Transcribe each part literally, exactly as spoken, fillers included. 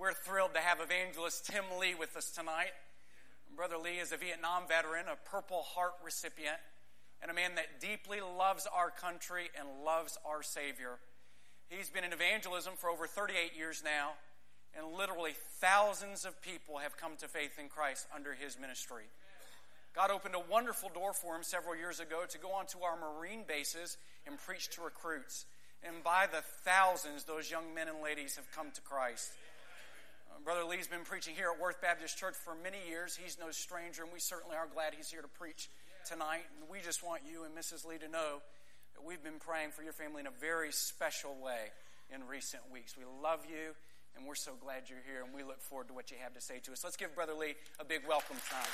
We're thrilled to have evangelist Tim Lee with us tonight. Brother Lee is a Vietnam veteran, a Purple Heart recipient, and a man that deeply loves our country and loves our Savior. He's been in evangelism for over thirty-eight years now, and literally thousands of people have come to faith in Christ under his ministry. God opened a wonderful door for him several years ago to go onto our Marine bases and preach to recruits. And by the thousands, those young men and ladies have come to Christ. Uh, Brother Lee's been preaching here at Worth Baptist Church for many years. He's no stranger, and we certainly are glad he's here to preach tonight. And we just want you and Missus Lee to know that we've been praying for your family in a very special way in recent weeks. We love you, and we're so glad you're here, and we look forward to what you have to say to us. Let's give Brother Lee a big welcome tonight.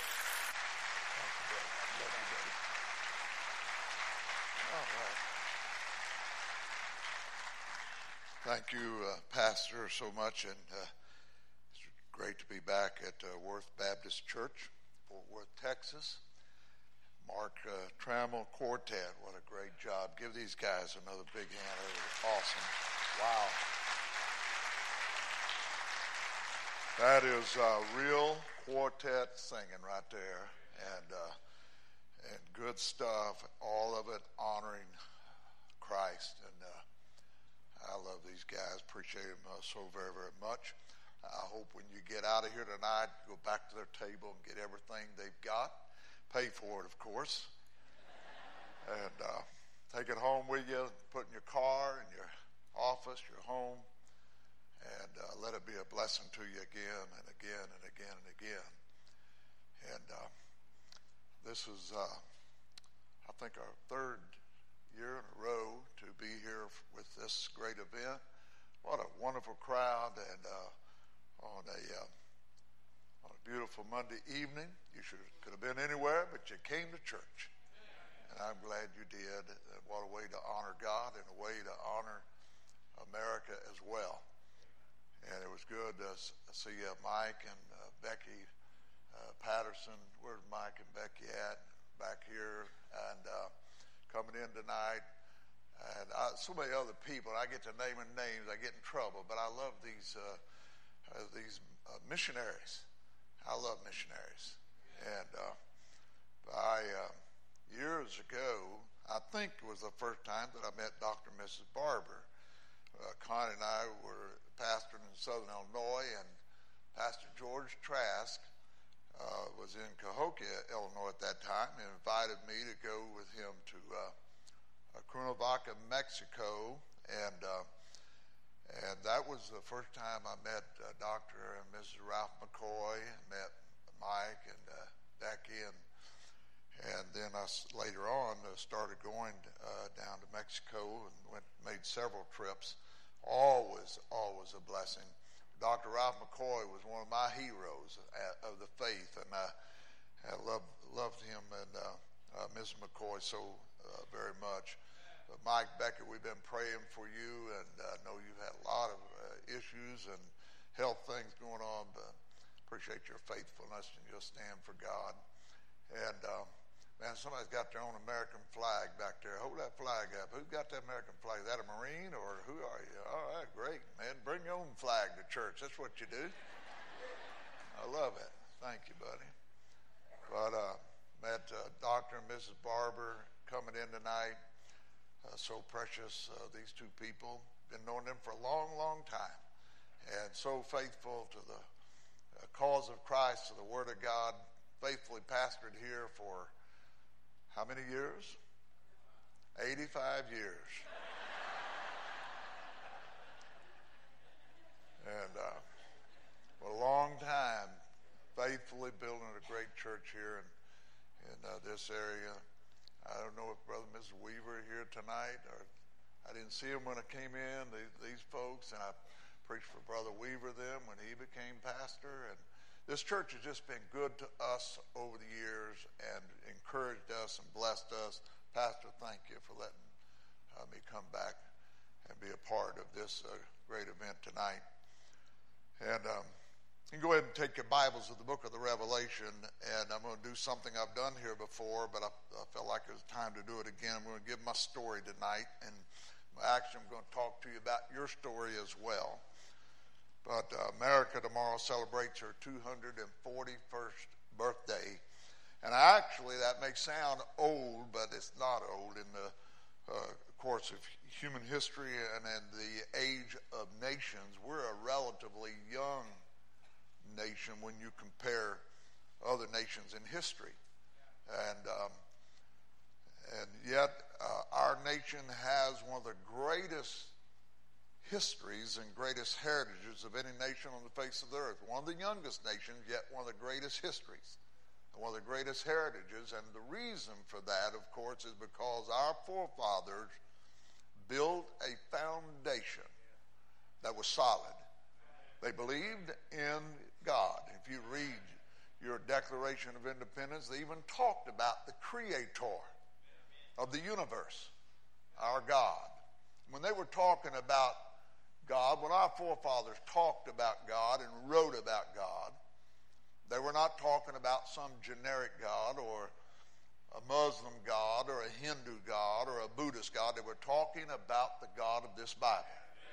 Thank you, uh, Pastor, so much, and uh, it's great to be back at uh, Worth Baptist Church, Fort Worth, Texas. Mark uh, Trammell Quartet, what a great job. Give these guys another big hand. It was awesome. Wow. That is uh, real quartet singing right there, and uh, and good stuff, all of it honoring Christ, and uh, I love these guys. Appreciate them uh, so very, very much. I hope when you get out of here tonight, go back to their table and get everything they've got. Pay for it, of course. And uh, take it home with you. Put in your car, in your office, your home. And uh, let it be a blessing to you again and again and again and again. And uh, this is, uh, I think, our third year in a row to be here with this great event. What a wonderful crowd, and uh, on a uh, on a beautiful Monday evening. You should could have been anywhere, but you came to church, and I'm glad you did. And what a way to honor God, and a way to honor America as well. And it was good to see uh, Mike and uh, Becky uh, Patterson. Where's Mike and Becky at? Back here, and uh, coming in tonight, and I, so many other people. I get to naming names, I get in trouble, but I love these uh, uh, these uh, missionaries. I love missionaries, and uh, I uh, years ago, I think it was the first time that I met Doctor and Missus Barber. Uh, Connie and I were pastoring in Southern Illinois, and Pastor George Trask Uh, was in Cahokia, Illinois at that time, and invited me to go with him to uh, uh, Cuernavaca, Mexico, and uh, and that was the first time I met uh, Doctor and Missus Ralph McCoy, met Mike and uh, Becky, and and then I later on uh, started going uh, down to Mexico and went made several trips. Always, always a blessing. Doctor Ralph McCoy was one of my heroes of the faith, and I, I loved, loved him and uh, uh, Missus McCoy so uh, very much. But Mike Beckett, we've been praying for you, and I know you've had a lot of uh, issues and health things going on, but appreciate your faithfulness and your stand for God. And uh, man, somebody's got their own American flag back there. Hold that flag up. Who's got that American flag? Is that a Marine, or who are you? All right, great, man. Bring your own flag to church. That's what you do. I love it. Thank you, buddy. But uh, met uh, Doctor and Missus Barber coming in tonight. Uh, so precious, uh, these two people. Been knowing them for a long, long time. And so faithful to the uh, cause of Christ, to the Word of God. Faithfully pastored here for how many years? eighty-five years. And uh, for a long time, faithfully building a great church here in, in uh, this area. I don't know if Brother and Missus Weaver are here tonight, or I didn't see them when I came in, these, these folks, and I preached for Brother Weaver then when he became pastor. And this church has just been good to us over the years and encouraged us and blessed us. Pastor, thank you for letting uh, me come back and be a part of this uh, great event tonight. And um, you can go ahead and take your Bibles to the book of the Revelation, and I'm going to do something I've done here before, but I, I felt like it was time to do it again. I'm going to give my story tonight, and actually I'm going to talk to you about your story as well. But uh, America, the tomorrow celebrates her two hundred forty-first birthday. And actually, that may sound old, but it's not old in the uh, course of human history and in the age of nations. We're a relatively young nation when you compare other nations in history. And um, and yet, uh, our nation has one of the greatest histories and greatest heritages of any nation on the face of the earth. One of the youngest nations, yet one of the greatest histories, and one of the greatest heritages. And the reason for that, of course, is because our forefathers built a foundation that was solid. They believed in God. If you read your Declaration of Independence, they even talked about the Creator of the universe, our God. When they were talking about God, when our forefathers talked about God and wrote about God, they were not talking about some generic God or a Muslim God or a Hindu God or a Buddhist God. They were talking about the God of this Bible.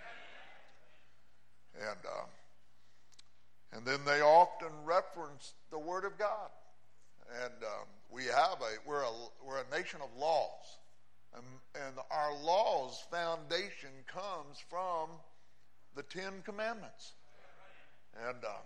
And um, and then they often reference the Word of God. And um, we have a we're a we're a nation of laws, and, and our laws foundation comes from the Ten Commandments. And um,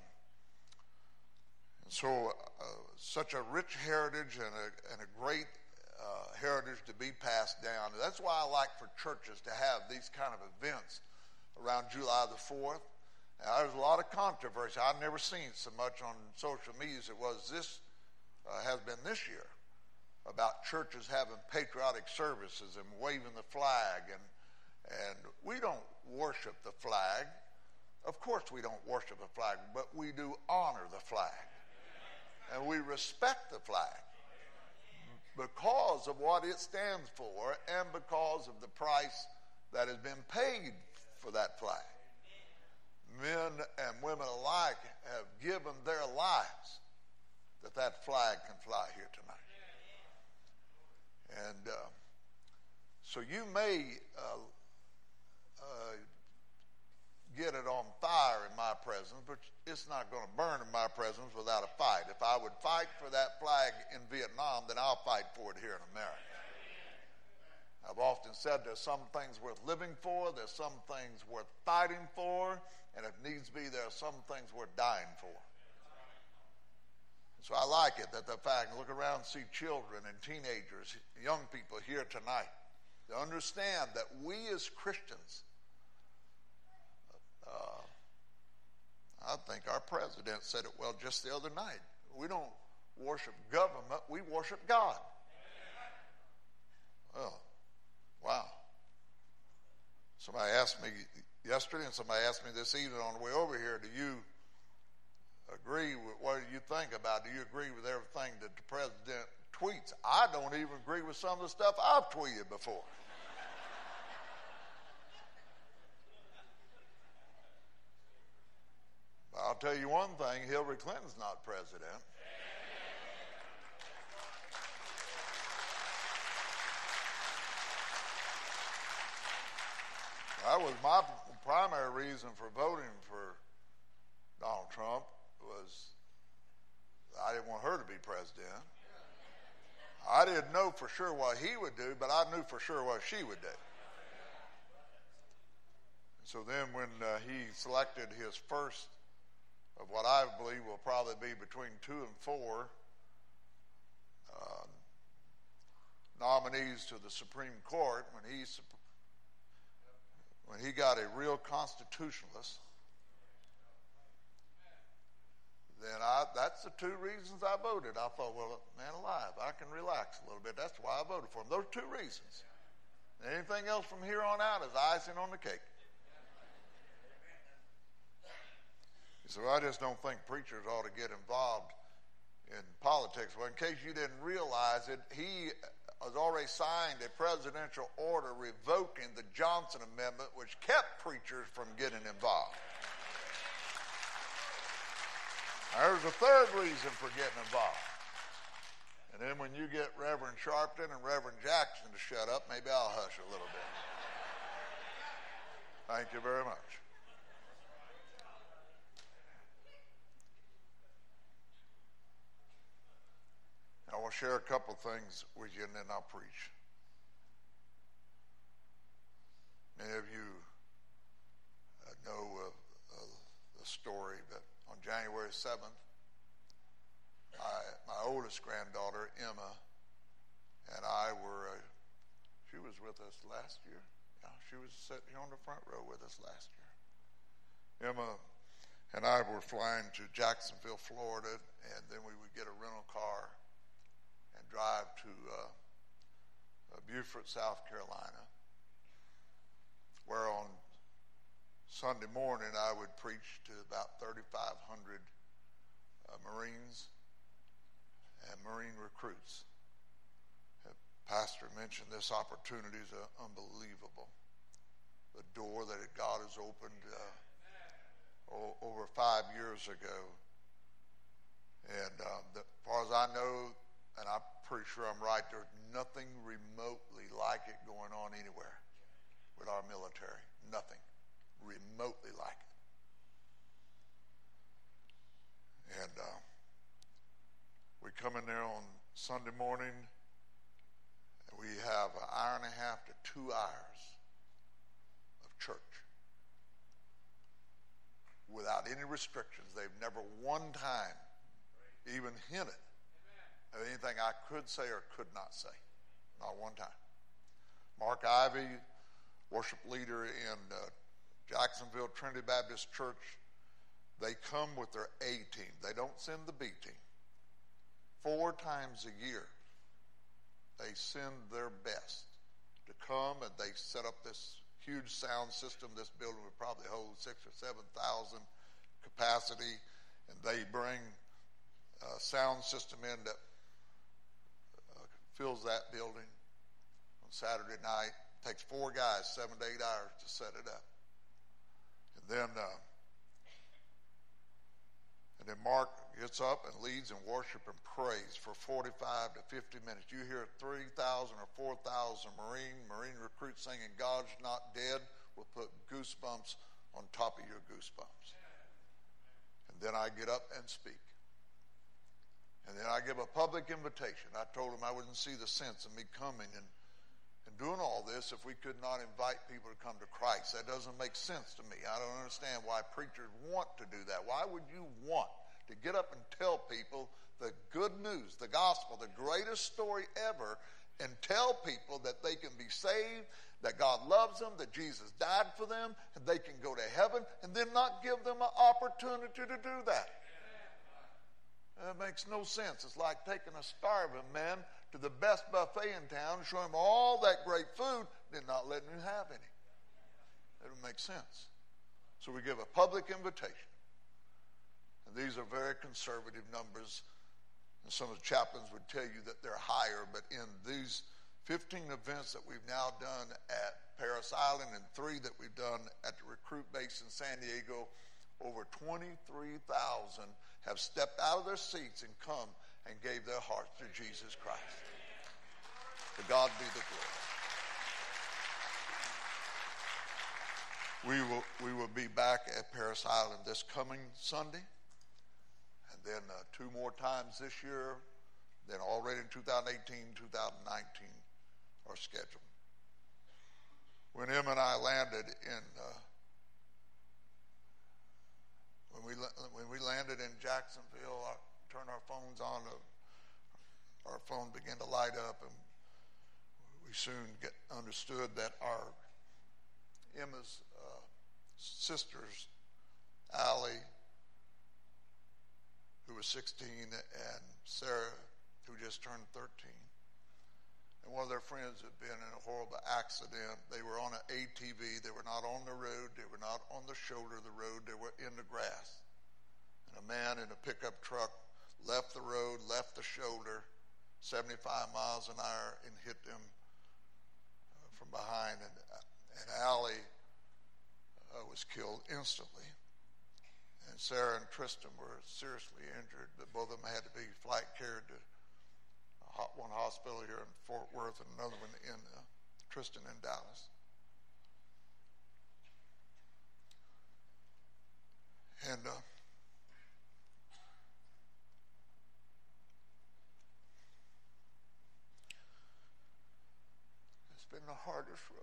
so, uh, such a rich heritage and a and a great uh, heritage to be passed down. That's why I like for churches to have these kind of events around July the fourth. Now, there's a lot of controversy. I've never seen so much on social media as it was this uh, has been this year about churches having patriotic services and waving the flag. And and we don't worship the flag. Of course we don't worship the flag, but we do honor the flag. And we respect the flag because of what it stands for and because of the price that has been paid for that flag. Men and women alike have given their lives that that flag can fly here tonight. And uh, so you may uh, uh, get it on fire in my presence, but it's not going to burn in my presence without a fight. If I would fight for that flag in Vietnam, then I'll fight for it here in America. I've often said there's some things worth living for, there's some things worth fighting for, and if needs be, there are some things worth dying for. So I like it that the fact, look around and see children and teenagers, young people here tonight, to understand that we as Christians, uh, I think our president said it well just the other night, we don't worship government, we worship God. Well, wow. Somebody asked me yesterday and somebody asked me this evening on the way over here, do you agree with what do you think about? Do you agree with everything that the president tweets? I don't even agree with some of the stuff I've tweeted before. But I'll tell you one thing, Hillary Clinton's not president. That was my primary reason for voting for Donald Trump, was I didn't want her to be president. I didn't know for sure what he would do, but I knew for sure what she would do. So then when uh, he selected his first of what I believe will probably be between two and four uh, nominees to the Supreme Court, when he when he got a real constitutionalist, then I, that's the two reasons I voted. I thought, well, man alive, I can relax a little bit. That's why I voted for him. Those two reasons. Anything else from here on out is icing on the cake. So I just don't think preachers ought to get involved in politics. Well, in case you didn't realize it, he has already signed a presidential order revoking the Johnson Amendment, which kept preachers from getting involved. There's a third reason for getting involved. And then when you get Reverend Sharpton and Reverend Jackson to shut up, maybe I'll hush a little bit. Thank you very much. to share a couple things with you, and then I'll preach. Many of you uh, know of uh, the story, but on January seventh, I, my oldest granddaughter, Emma, and I were, uh, she was with us last year. Yeah, she was sitting here on the front row with us last year. Emma and I were flying to Jacksonville, Florida, and then we would get a rental car and drive to uh, uh, Beaufort, South Carolina, where on Sunday morning I would preach to about thirty-five hundred uh, Marines and Marine recruits. The pastor mentioned this opportunity is uh, unbelievable. The door that God has opened uh, o- over five years ago. And uh, the, as far as I know, and I'm pretty sure I'm right, there's nothing remotely like it going on anywhere with our military. Nothing remotely like it. And uh, we come in there on Sunday morning, and we have an hour and a half to two hours of church without any restrictions. They've never one time even hinted at anything I could say or could not say. Not one time. Mark Ivy, worship leader in uh, Jacksonville Trinity Baptist Church, they come with their A team. They don't send the B team. Four times a year, they send their best to come, and they set up this huge sound system. This building would probably hold six or seven thousand capacity, and they bring a sound system in that uh, fills that building on Saturday night. It takes four guys seven to eight hours to set it up. And then uh, and then Mark gets up and leads in worship and praise for forty-five to fifty minutes. You hear three thousand or four thousand Marine, Marine recruits singing God's Not Dead will put goosebumps on top of your goosebumps. And then I get up and speak. And then I give a public invitation. I told him I wouldn't see the sense of me coming and, and doing all this if we could not invite people to come to Christ. That doesn't make sense to me. I don't understand why preachers want to do that. Why would you want to get up and tell people the good news, the gospel, the greatest story ever, and tell people that they can be saved, that God loves them, that Jesus died for them, and they can go to heaven, and then not give them an opportunity to do that? That makes no sense. It's like taking a starving man to the best buffet in town, showing him all that great food, then not letting him have any. That doesn't make sense. So we give a public invitation. And these are very conservative numbers. And some of the chaplains would tell you that they're higher, but in these fifteen events that we've now done at Paris Island and three that we've done at the recruit base in San Diego, over twenty-three thousand have stepped out of their seats and come and gave their hearts to Jesus Christ. To God be the glory. We will, we will be back at Paris Island this coming Sunday, and then uh, two more times this year, then already in two thousand eighteen, two thousand nineteen are scheduled. When Em and I landed in uh, When we when we landed in Jacksonville, I turned our phones on. Uh, our phone began to light up, and we soon get understood that our Emma's uh, sisters, Allie, who was sixteen, and Sarah, who just turned thirteen, and one of their friends had been in a horrible accident. They were on an A T V. They were not on the road. They were not on the shoulder of the road. They were in the grass. And a man in a pickup truck left the road, left the shoulder, seventy-five miles an hour, and hit them uh, from behind. And, and Allie uh, was killed instantly. And Sarah and Tristan were seriously injured, but both of them had to be flight carried to one hospital here in Fort Worth and another one in uh, Tristan in Dallas. And uh, dangerous road.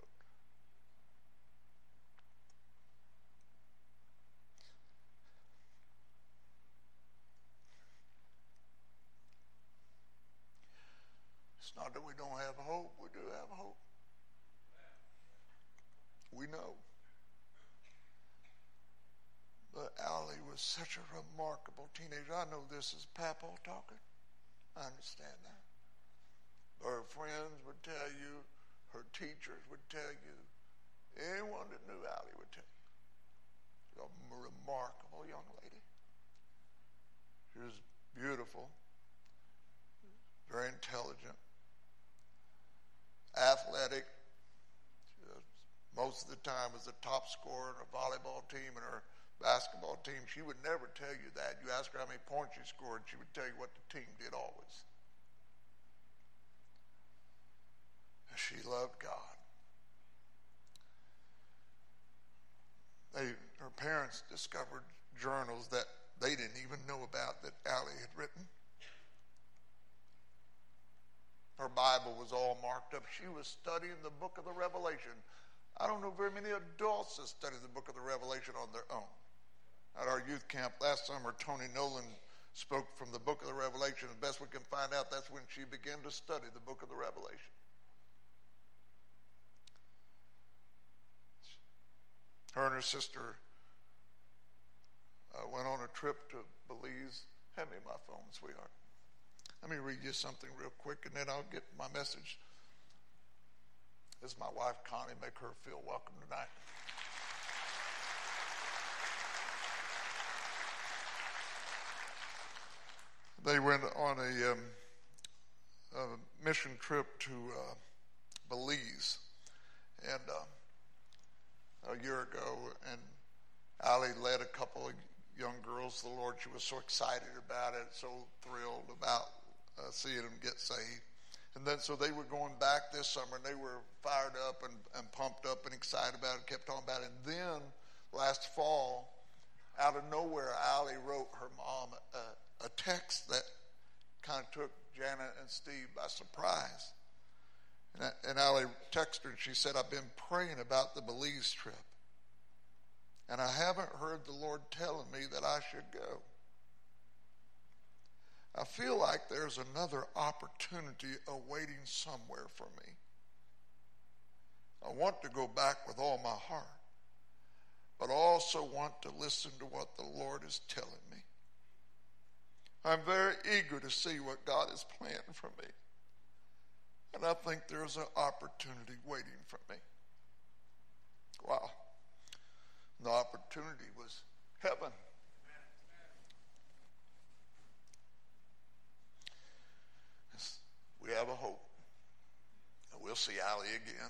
It's not that we don't have hope. We do have hope. We know. But Allie was such a remarkable teenager. I know this is Papa talking. I understand that. Her friends would tell you, her teachers would tell you, anyone that knew Allie would tell you. She was a remarkable young lady. She was beautiful, very intelligent, athletic. She was, most of the time was the top scorer in her volleyball team and her basketball team. She would never tell you that. You ask her how many points she scored, she would tell you what the team did always. And she loved God. They, her parents discovered journals that they didn't even know about that Allie had written. Her Bible was all marked up. She was studying the book of the Revelation. I don't know very many adults that study the book of the Revelation on their own. At our youth camp last summer, Tony Nolan spoke from the book of the Revelation. As best we can find out, that's when she began to study the book of the Revelation. Her and her sister uh, went on a trip to Belize. Hand me my phone, sweetheart. Let me read you something real quick, and then I'll get my message. This is my wife, Connie. Make her feel welcome tonight. They went on a, um, a mission trip to uh, Belize, and uh, a year ago, and Allie led a couple of young girls to the Lord. She was so excited about it, so thrilled about uh, seeing them get saved. And then so they were going back this summer, and they were fired up and, and pumped up and excited about it, kept talking about it. And then last fall, out of nowhere, Allie wrote her mom a, a text that kind of took Janet and Steve by surprise. And, and Allie texted her, and she said, I've been praying about the Belize trip, and I haven't heard the Lord telling me that I should go. I feel like there's another opportunity awaiting somewhere for me. I want to go back with all my heart, but I also want to listen to what the Lord is telling me. I'm very eager to see what God has planned for me, and I think there's an opportunity waiting for me. Wow. The opportunity was heaven. We have a hope. And we'll see Allie again.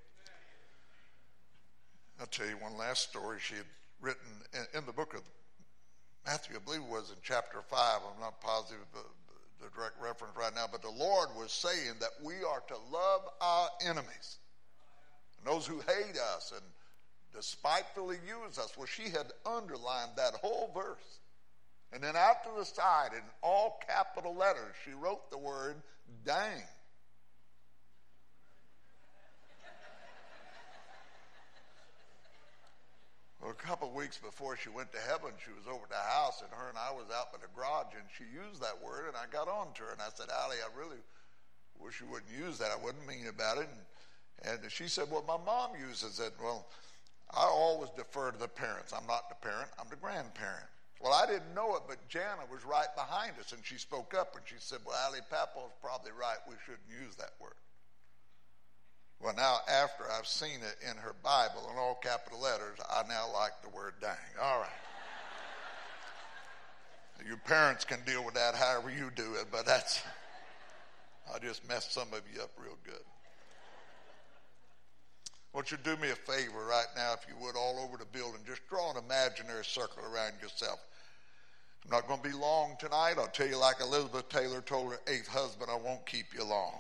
I'll tell you one last story she had written in, in the book of Matthew, I believe it was in chapter five. I'm not positive of the, the direct reference right now, but the Lord was saying that we are to love our enemies, and those who hate us and despitefully use us. Well, she had underlined that whole verse. And then out to the side, in all capital letters, she wrote the word, dang. Well, a couple of weeks before she went to heaven, she was over at the house, and her and I was out by the garage, and she used that word, and I got on to her, and I said, Allie, I really wish you wouldn't use that. I wasn't mean about it. And, and she said, well, my mom uses it. Well, I always defer to the parents. I'm not the parent. I'm the grandparent. Well, I didn't know it, but Jana was right behind us, and she spoke up, and she said, well, Allie, Papa's probably right. We shouldn't use that word. Well, now, after I've seen it in her Bible in all capital letters, I now like the word dang. All right. Your parents can deal with that however you do it, but that's, I just messed some of you up real good. I want you to do me a favor right now, if you would, all over the building. Just draw an imaginary circle around yourself. I'm not going to be long tonight. I'll tell you like Elizabeth Taylor told her eighth husband, I won't keep you long.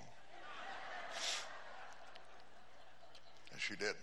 And she didn't.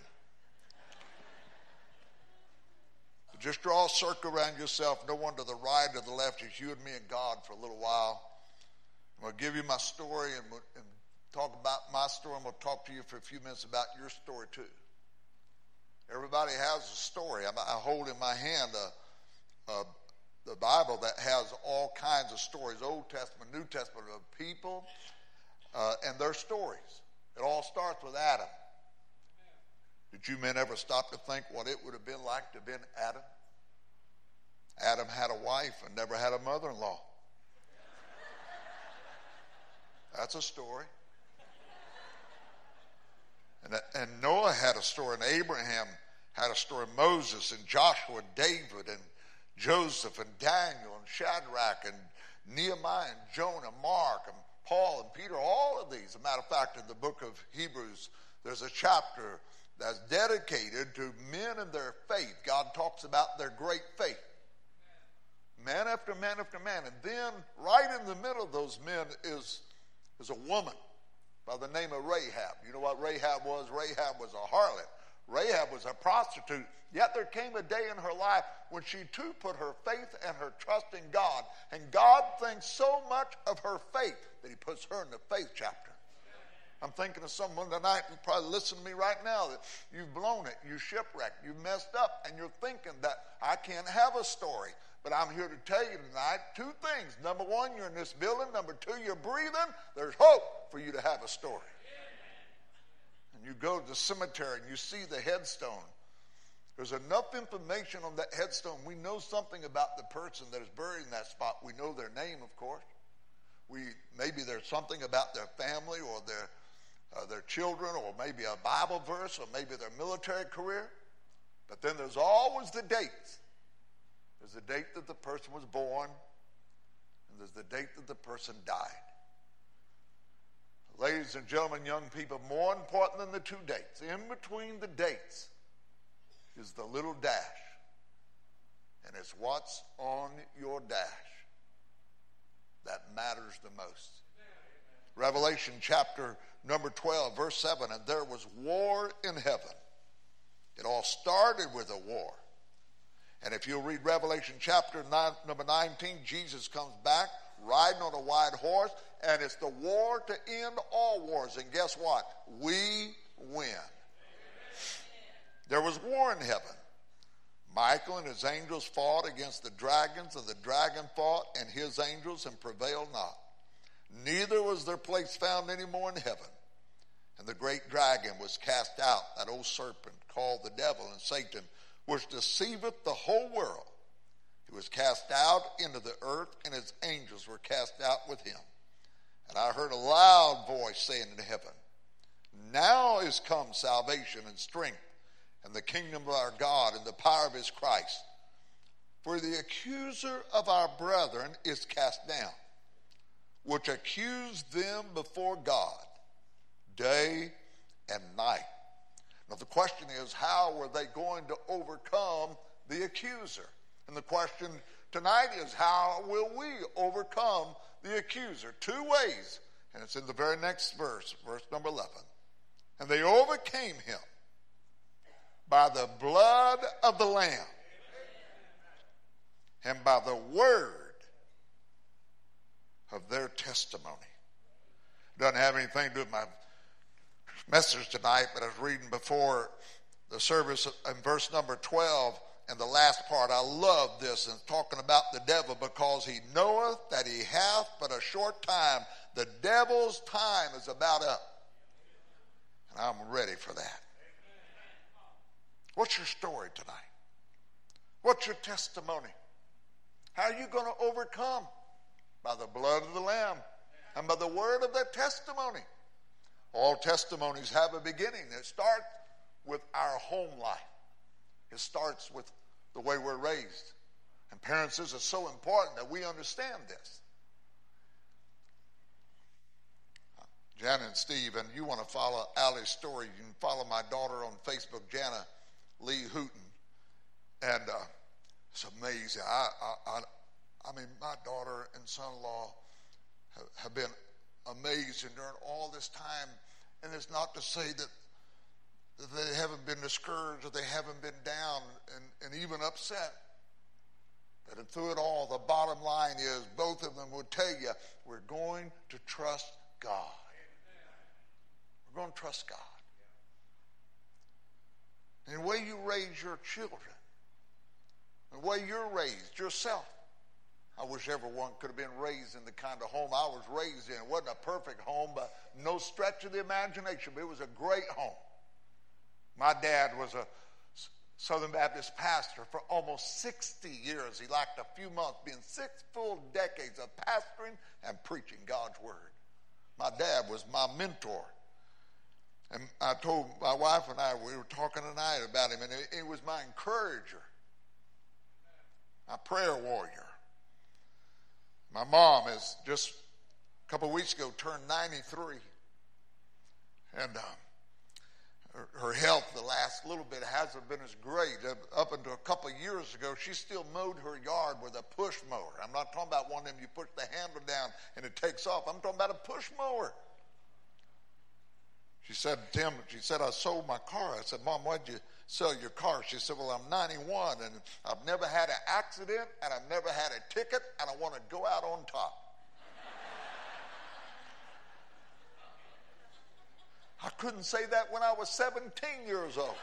But just draw a circle around yourself. No one to the right or the left. It's you and me and God for a little while. I'm going to give you my story, and, and talk about my story. I'm going to talk to you for a few minutes about your story too. Everybody has a story. I hold in my hand a, a, the Bible that has all kinds of stories, Old Testament, New Testament, of people uh, and their stories. It all starts with Adam. Did you men ever stop to think what it would have been like to have been Adam? Adam had a wife and never had a mother-in-law. That's a story. And, and Noah had a story, and Abraham had a story, Moses and Joshua, David and Joseph and Daniel and Shadrach and Nehemiah and Jonah, Mark and Paul and Peter, all of these. As a matter of fact, in the book of Hebrews, there's a chapter that's dedicated to men and their faith. God talks about their great faith. Man after man after man. And then right in the middle of those men is, is a woman by the name of Rahab. You know what Rahab was? Rahab was a harlot. Rahab was a prostitute. Yet there came a day in her life when she too put her faith and her trust in God. And God thinks so much of her faith that he puts her in the faith chapter. I'm thinking of someone tonight who's probably listening to me right now that you've blown it, you shipwrecked, you messed up, and you're thinking that I can't have a story. But I'm here to tell you tonight two things. Number one, you're in this building. Number two, you're breathing. There's hope for you to have a story. And you go to the cemetery and you see the headstone. There's enough information on that headstone. We know something about the person that is buried in that spot. We know their name, of course. We maybe there's something about their family or their uh, their children, or maybe a Bible verse, or maybe their military career. But then there's always the dates. There's the date that the person was born, and there's the date that the person died. Ladies and gentlemen, young people, more important than the two dates, in between the dates is the little dash. And it's what's on your dash that matters the most. Revelation chapter number twelve, verse seven, and there was war in heaven. It all started with a war. And if you'll read Revelation chapter nine, number nineteen, Jesus comes back riding on a white horse, and it's the war to end all wars. And guess what? We win. There was war in heaven. Michael and his angels fought against the dragons, and the dragon fought and his angels and prevailed not. Neither was their place found any more in heaven. And the great dragon was cast out, that old serpent called the devil and Satan, which deceiveth the whole world. He was cast out into the earth, and his angels were cast out with him. And I heard a loud voice saying in heaven, now is come salvation and strength, and the kingdom of our God and the power of his Christ. For the accuser of our brethren is cast down, which accused them before God day and night. Now the question is, how were they going to overcome the accuser? And the question tonight is, how will we overcome the accuser? Two ways, and it's in the very next verse, verse number eleven. And they overcame him by the blood of the Lamb and by the word of their testimony. Doesn't have anything to do with my message tonight, but I was reading before the service in verse number twelve, and the last part. I love this, and talking about the devil, because he knoweth that he hath but a short time. The devil's time is about up, and I'm ready for that. What's your story tonight? What's your testimony? How are you going to overcome? By the blood of the Lamb and by the word of their testimony. All testimonies have a beginning. It starts with our home life. It starts with the way we're raised. And parents, this is so important that we understand this. Jana and Steve, and you want to follow Allie's story, you can follow my daughter on Facebook, Jana Lee Hooten. And uh, it's amazing. I, I, I, I mean, my daughter and son-in-law have, have been amazing during all this time. And it's not to say that, that they haven't been discouraged or they haven't been down and, and even upset. But through it all, the bottom line is both of them would tell you, we're going to trust God. We're going to trust God. And the way you raise your children, the way you're raised yourself. I wish everyone could have been raised in the kind of home I was raised in. It wasn't a perfect home, but no stretch of the imagination, but it was a great home. My dad was a Southern Baptist pastor for almost sixty years. He lacked a few months, being six full decades of pastoring and preaching God's word. My dad was my mentor. And I told my wife and I, we were talking tonight about him, and he was my encourager, my prayer warrior. My mom is just a couple of weeks ago turned ninety-three. And um, her, her health the last little bit hasn't been as great. Up until a couple of years ago, she still mowed her yard with a push mower. I'm not talking about one of them you push the handle down and it takes off. I'm talking about a push mower. She said, Tim, she said, I sold my car. I said, Mom, why'd you sell your car? She said, well, I'm ninety-one, and I've never had an accident, and I've never had a ticket, and I want to go out on top. I couldn't say that when I was seventeen years old.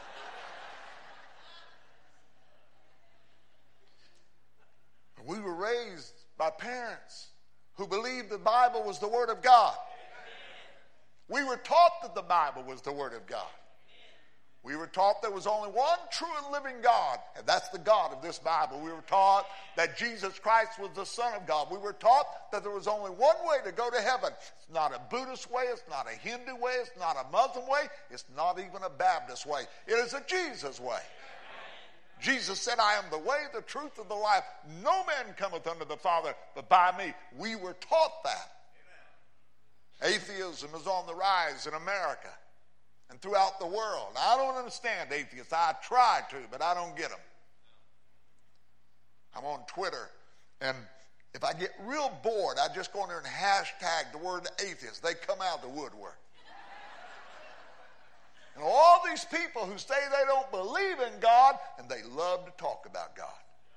We were raised by parents who believed the Bible was the Word of God. We were taught that the Bible was the Word of God. We were taught there was only one true and living God, and that's the God of this Bible. We were taught that Jesus Christ was the Son of God. We were taught that there was only one way to go to heaven. It's not a Buddhist way. It's not a Hindu way. It's not a Muslim way. It's not even a Baptist way. It is a Jesus way. Jesus said, I am the way, the truth, and the life. No man cometh unto the Father but by me. We were taught that. Atheism is on the rise in America and throughout the world. I don't understand atheists. I try to, but I don't get them. I'm on Twitter, and if I get real bored, I just go in there and hashtag the word atheist. They come out of the woodwork. And all these people who say they don't believe in God, and they love to talk about God.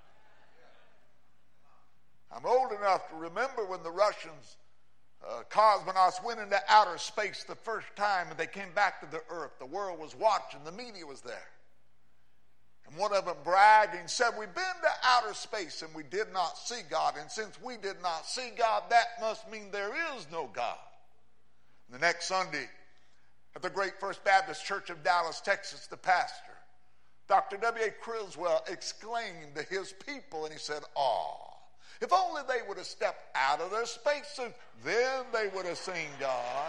I'm old enough to remember when the Russians Uh, cosmonauts went into outer space the first time and they came back to the earth. The world was watching. The media was there. And one of them bragged and said, we've been to outer space and we did not see God. And since we did not see God, that must mean there is no God. And the next Sunday at the Great First Baptist Church of Dallas, Texas, the pastor, Doctor W A Criswell, exclaimed to his people, and he said, aw. If only they would have stepped out of their spacesuit, then they would have seen God.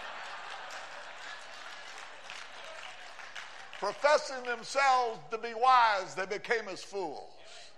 Professing themselves to be wise, they became as fools.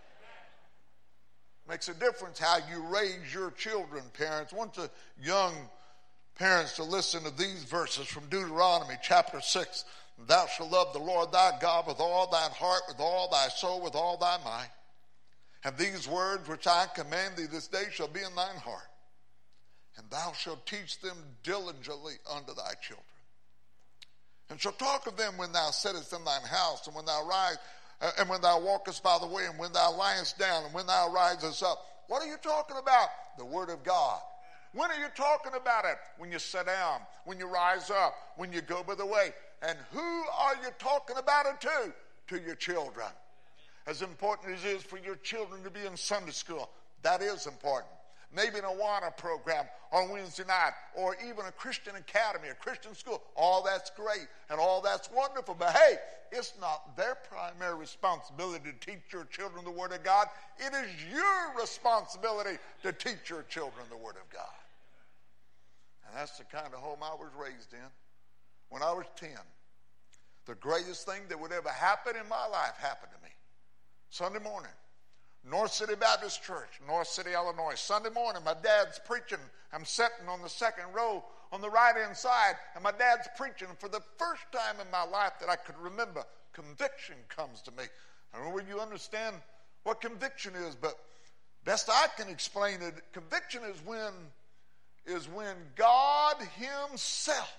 Makes a difference how you raise your children, parents. I want the young parents to listen to these verses from Deuteronomy chapter six. Thou shalt love the Lord thy God with all thine heart, with all thy soul, with all thy might. And these words which I command thee this day shall be in thine heart. And thou shalt teach them diligently unto thy children. And shalt talk of them when thou sittest in thine house, and when thou rise, uh, and when thou walkest by the way, and when thou liest down, and when thou risest up. What are you talking about? The Word of God. When are you talking about it? When you sit down, when you rise up, when you go by the way. And who are you talking about it to? To your children. As important as it is for your children to be in Sunday school, that is important. Maybe an Awana program on Wednesday night, or even a Christian academy, a Christian school. All that's great and all that's wonderful. But hey, it's not their primary responsibility to teach your children the Word of God. It is your responsibility to teach your children the Word of God. And that's the kind of home I was raised in. When I was ten, the greatest thing that would ever happen in my life happened to me. Sunday morning, North City Baptist Church, North City, Illinois. Sunday morning, my dad's preaching. I'm sitting on the second row on the right-hand side, and my dad's preaching. For the first time in my life that I could remember, conviction comes to me. I don't know whether you understand what conviction is, but best I can explain it, conviction is when, is when God himself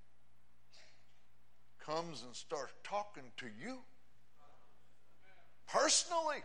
comes and starts talking to you personally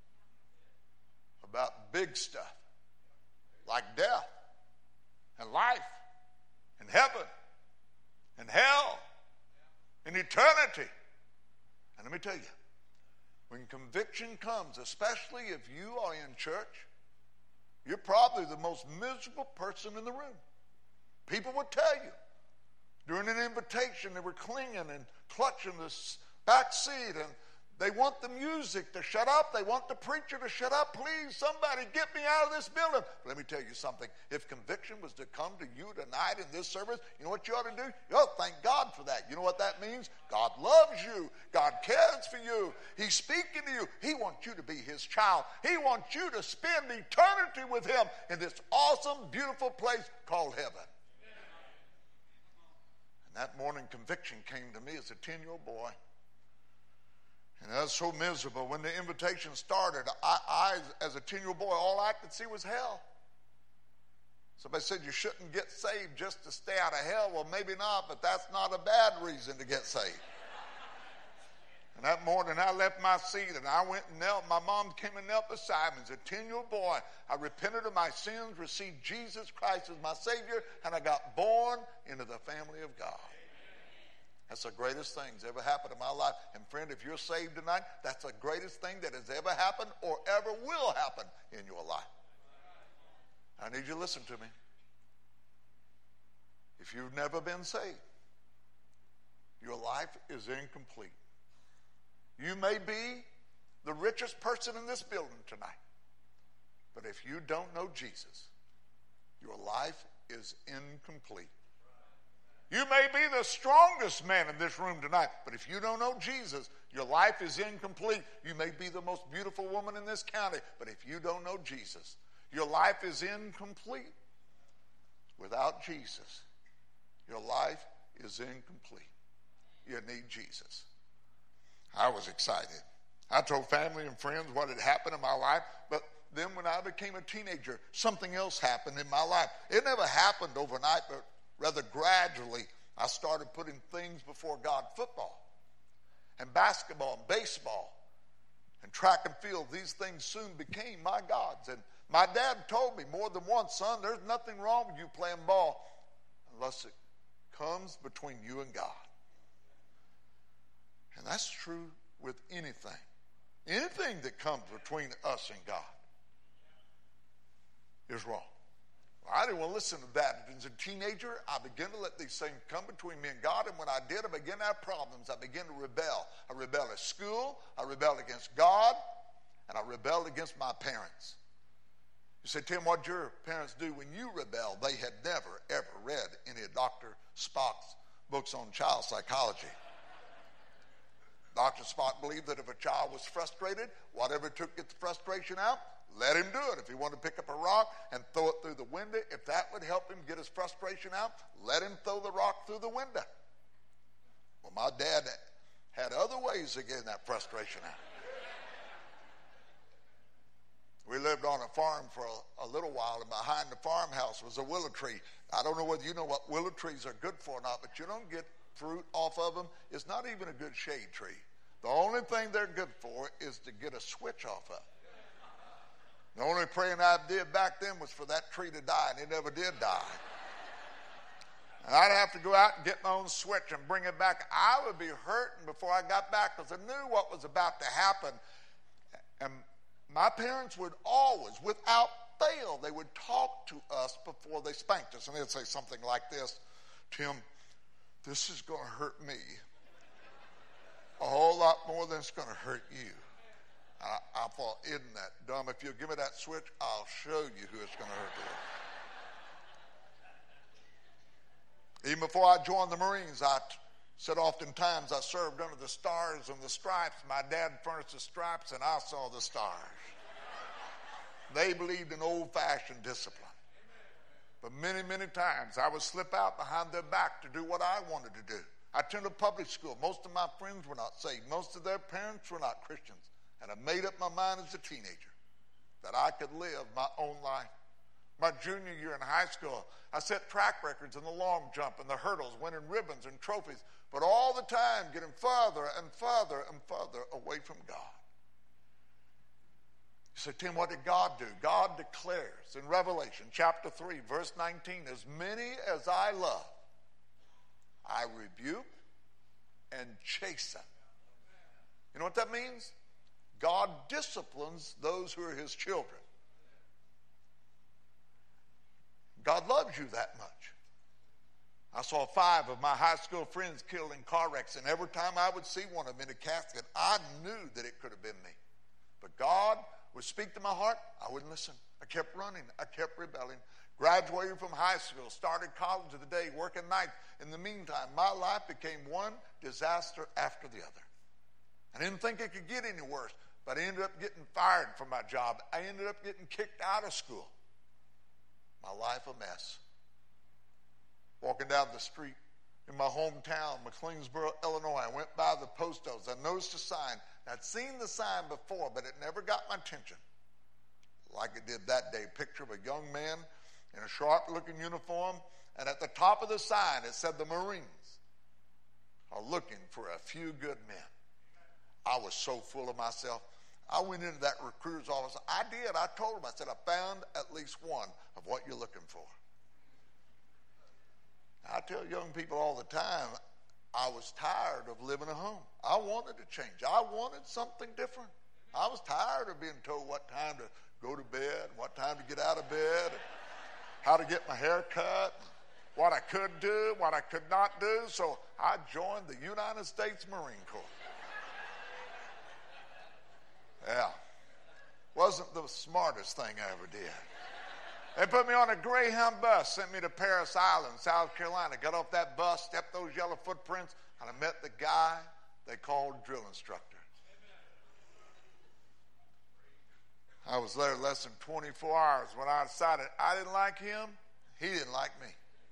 about big stuff like death and life and heaven and hell and eternity. And let me tell you, when conviction comes, especially if you are in church, you're probably the most miserable person in the room. People will tell you. During an invitation, they were clinging and clutching the back seat, and they want the music to shut up. They want the preacher to shut up. Please, somebody get me out of this building. But let me tell you something. If conviction was to come to you tonight in this service, you know what you ought to do? You ought to thank God for that. You know what that means? God loves you. God cares for you. He's speaking to you. He wants you to be his child. He wants you to spend eternity with him in this awesome, beautiful place called heaven. And that morning, conviction came to me as a ten-year-old boy. And I was so miserable. When the invitation started, I, I, as a ten-year-old boy, all I could see was hell. Somebody said you shouldn't get saved just to stay out of hell. Well, maybe not, but that's not a bad reason to get saved. And that morning, I left my seat, and I went and knelt. My mom came and knelt beside me. As a ten-year-old boy, I repented of my sins, received Jesus Christ as my Savior, and I got born into the family of God. That's the greatest thing that's ever happened in my life. And friend, if you're saved tonight, that's the greatest thing that has ever happened or ever will happen in your life. I need you to listen to me. If you've never been saved, your life is incomplete. You may be the richest person in this building tonight, but if you don't know Jesus, your life is incomplete. You may be the strongest man in this room tonight, but if you don't know Jesus, your life is incomplete. You may be the most beautiful woman in this county, but if you don't know Jesus, your life is incomplete. Without Jesus, your life is incomplete. You need Jesus. I was excited. I told family and friends what had happened in my life, but then when I became a teenager, something else happened in my life. It never happened overnight, but rather gradually, I started putting things before God. Football and basketball and baseball and track and field, these things soon became my gods. And my dad told me more than once, son, there's nothing wrong with you playing ball unless it comes between you and God. And that's true with anything. Anything that comes between us and God is wrong. I didn't want to listen to that. As a teenager, I began to let these things come between me and God, and when I did, I began to have problems. I began to rebel. I rebelled at school, I rebelled against God, and I rebelled against my parents. You say, Tim, what did your parents do when you rebelled? They had never, ever read any of Doctor Spock's books on child psychology. Doctor Spock believed that if a child was frustrated, whatever it took to get the frustration out, let him do it. If he wanted to pick up a rock and throw it through the window, if that would help him get his frustration out, let him throw the rock through the window. Well, my dad had other ways of getting that frustration out. We lived on a farm for a, a little while, and behind the farmhouse was a willow tree. I don't know whether you know what willow trees are good for or not, but you don't get fruit off of them. It's not even a good shade tree. The only thing they're good for is to get a switch off of. The only praying I did back then was for that tree to die, and it never did die. And I'd have to go out and get my own switch and bring it back. I would be hurting before I got back because I knew what was about to happen. And my parents would always, without fail, they would talk to us before they spanked us. And they'd say something like this, Tim, this is going to hurt me a whole lot more than it's going to hurt you. I, I thought, isn't that dumb? If you'll give me that switch, I'll show you who it's going to hurt to. Even before I joined the Marines, I t- said oftentimes I served under the stars and the stripes. My dad furnished the stripes, and I saw the stars. They believed in old-fashioned discipline. But many, many times I would slip out behind their back to do what I wanted to do. I attended public school. Most of my friends were not saved. Most of their parents were not Christians. And I made up my mind as a teenager that I could live my own life. My junior year in high school, I set track records in the long jump and the hurdles, winning ribbons and trophies, but all the time getting further and further and further away from God. You say, Tim, what did God do? God declares in Revelation chapter three, verse nineteen, as many as I love, I rebuke and chasten. You know what that means? God disciplines those who are his children. God loves you that much. I saw five of my high school friends killed in car wrecks, and every time I would see one of them in a casket, I knew that it could have been me. But God would speak to my heart. I wouldn't listen. I kept running. I kept rebelling. Graduated from high school, started college of the day, working nights. In the meantime, my life became one disaster after the other. I didn't think it could get any worse, but I ended up getting fired from my job. I ended up getting kicked out of school. My life a mess. Walking down the street in my hometown, McLeansboro, Illinois, I went by the post office. I noticed a sign. I'd seen the sign before, but it never got my attention like it did that day. Picture of a young man in a sharp-looking uniform, and at the top of the sign it said the Marines are looking for a few good men. I was so full of myself. I went into that recruiter's office. I did. I told him. I said, I found at least one of what you're looking for. I tell young people all the time, I was tired of living at home. I wanted to change. I wanted something different. I was tired of being told what time to go to bed, what time to get out of bed, how to get my hair cut, what I could do, what I could not do. So I joined the United States Marine Corps. Yeah. Wasn't the smartest thing I ever did. They put me on a Greyhound bus, sent me to Parris Island, South Carolina. Got off that bus, stepped those yellow footprints, and I met the guy they called drill instructor. I was there less than twenty-four hours when I decided I didn't like him, he didn't like me.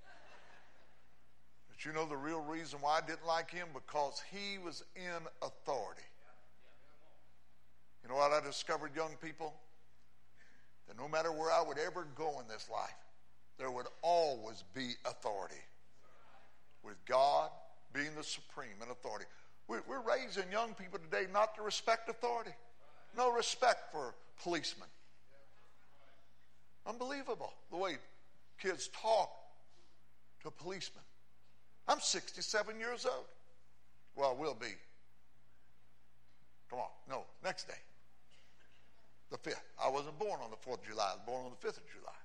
But you know the real reason why I didn't like him? Because he was in authority. You know what I discovered, young people? That no matter where I would ever go in this life, there would always be authority. With God being the supreme in authority. We're raising young people today not to respect authority. No respect for policemen. Unbelievable the way kids talk to a policeman. I'm sixty-seven years old. Well, we'll be. Come on. No, next day. The fifth. I wasn't born on the fourth of July. I was born on the fifth of July.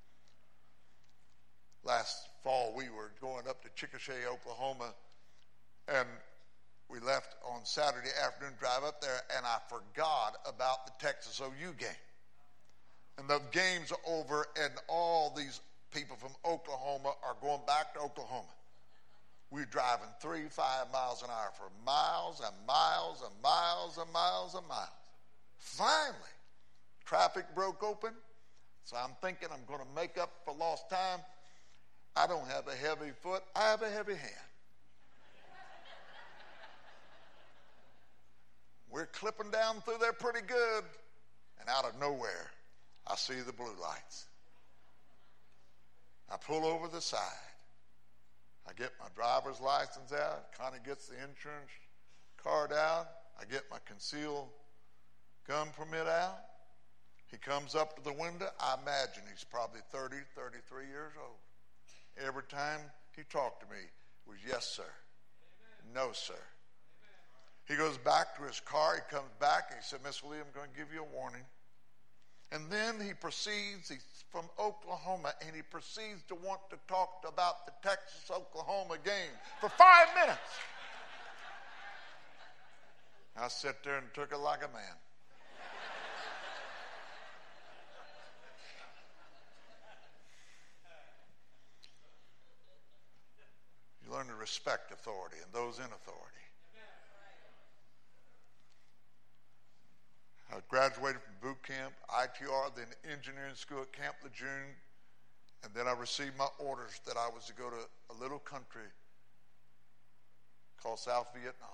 Last fall, we were going up to Chickasha, Oklahoma, and we left on Saturday afternoon, drive up there, and I forgot about the Texas O U game. And the game's over, and all these people from Oklahoma are going back to Oklahoma. We're driving three, five miles an hour for miles and miles and miles and miles and miles. Finally, traffic broke open, so I'm thinking I'm going to make up for lost time. I don't have a heavy foot. I have a heavy hand. We're clipping down through there pretty good, and out of nowhere, I see the blue lights. I pull over the side. I get my driver's license out. Connie gets the insurance card out. I get my concealed gun permit out. He comes up to the window. I imagine he's probably thirty, thirty-three years old. Every time he talked to me, it was yes, sir. Amen. No, sir. Amen. He goes back to his car. He comes back and he said, Miss Lee, I'm going to give you a warning. And then he proceeds, he's from Oklahoma, and he proceeds to want to talk about the Texas-Oklahoma game for five minutes. I sat there and took it like a man. You learn to respect authority and those in authority. I graduated from boot camp, I T R, then engineering school at Camp Lejeune, and then I received my orders that I was to go to a little country called South Vietnam.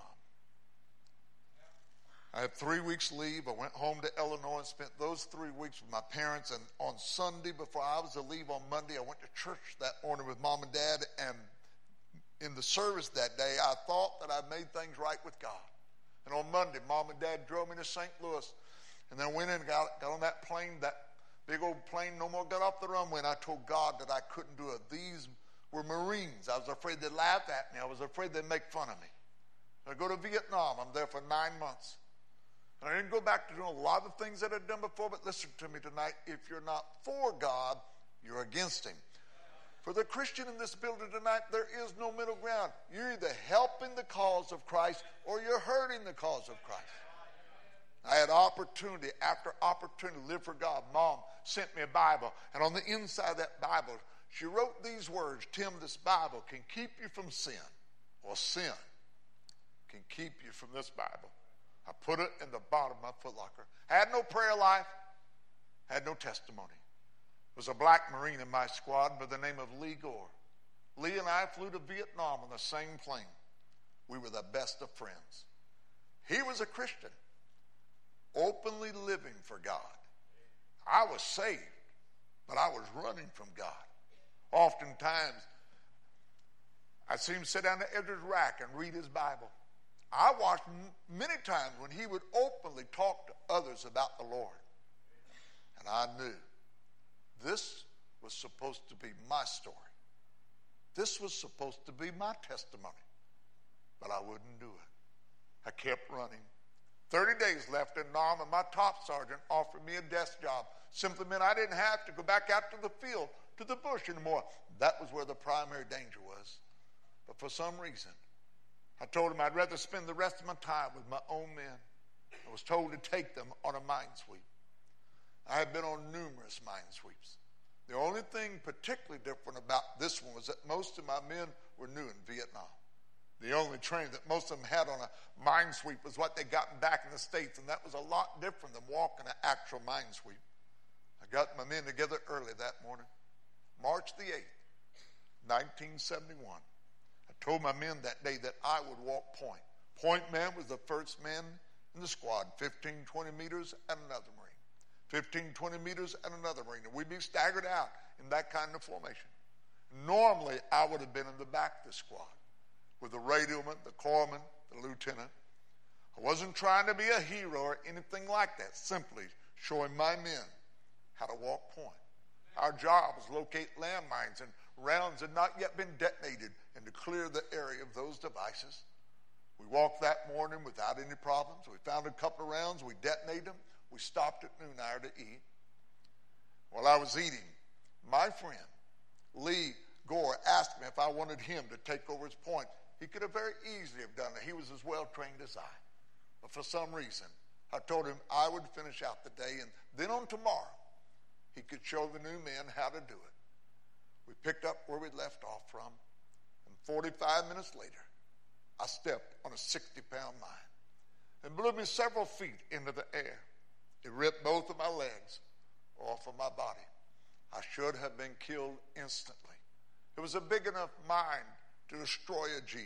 I had three weeks leave. I went home to Illinois and spent those three weeks with my parents, and on Sunday, before I was to leave on Monday, I went to church that morning with Mom and Dad, and in the service that day, I thought that I made things right with God. And on Monday, Mom and Dad drove me to Saint Louis. And then I went in and got, got on that plane, that big old plane, no more got off the runway. And I told God that I couldn't do it. These were Marines. I was afraid they'd laugh at me. I was afraid they'd make fun of me. I go to Vietnam. I'm there for nine months. And I didn't go back to doing a lot of things that I'd done before, but listen to me tonight. If you're not for God, you're against him. For the Christian in this building tonight, there is no middle ground. You're either helping the cause of Christ or you're hurting the cause of Christ. I had opportunity after opportunity to live for God. Mom sent me a Bible, and on the inside of that Bible, she wrote these words, Tim, this Bible can keep you from sin, or sin can keep you from this Bible. I put it in the bottom of my footlocker. I had no prayer life, had no testimony. There was a black Marine in my squad by the name of Lee Gore. Lee and I flew to Vietnam on the same plane. We were the best of friends. He was a Christian, openly living for God. I was saved, but I was running from God. Oftentimes, I'd see him sit down at the edge of his rack and read his Bible. I watched many times when he would openly talk to others about the Lord. And I knew this was supposed to be my story. This was supposed to be my testimony. But I wouldn't do it. I kept running. thirty days left in Nam, and my top sergeant offered me a desk job. Simply meant I didn't have to go back out to the field, to the bush anymore. That was where the primary danger was. But for some reason, I told him I'd rather spend the rest of my time with my own men. I was told to take them on a mine sweep. I had been on numerous mine sweeps. The only thing particularly different about this one was that most of my men were new in Vietnam. The only training that most of them had on a mine sweep was what they gotten back in the States, and that was a lot different than walking an actual mine sweep. I got my men together early that morning, March the eighth, nineteen seventy-one. I told my men that day that I would walk point. Point man was the first man in the squad, fifteen, twenty meters and another Marine. fifteen, twenty meters and another Marine. And we'd be staggered out in that kind of formation. Normally, I would have been in the back of the squad with the radioman, the corpsman, the lieutenant. I wasn't trying to be a hero or anything like that, simply showing my men how to walk point. Our job was to locate landmines, and rounds had not yet been detonated, and to clear the area of those devices. We walked that morning without any problems. We found a couple of rounds. We detonated them. We stopped at noon hour to eat. While I was eating, my friend, Lee Gore, asked me if I wanted him to take over his point. He could have very easily have done it. He was as well trained as I. But for some reason, I told him I would finish out the day, and then on tomorrow, he could show the new men how to do it. We picked up where we left off from, and forty-five minutes later, I stepped on a sixty-pound mine. It blew me several feet into the air. It ripped both of my legs off of my body. I should have been killed instantly. It was a big enough mine to destroy a Jeep.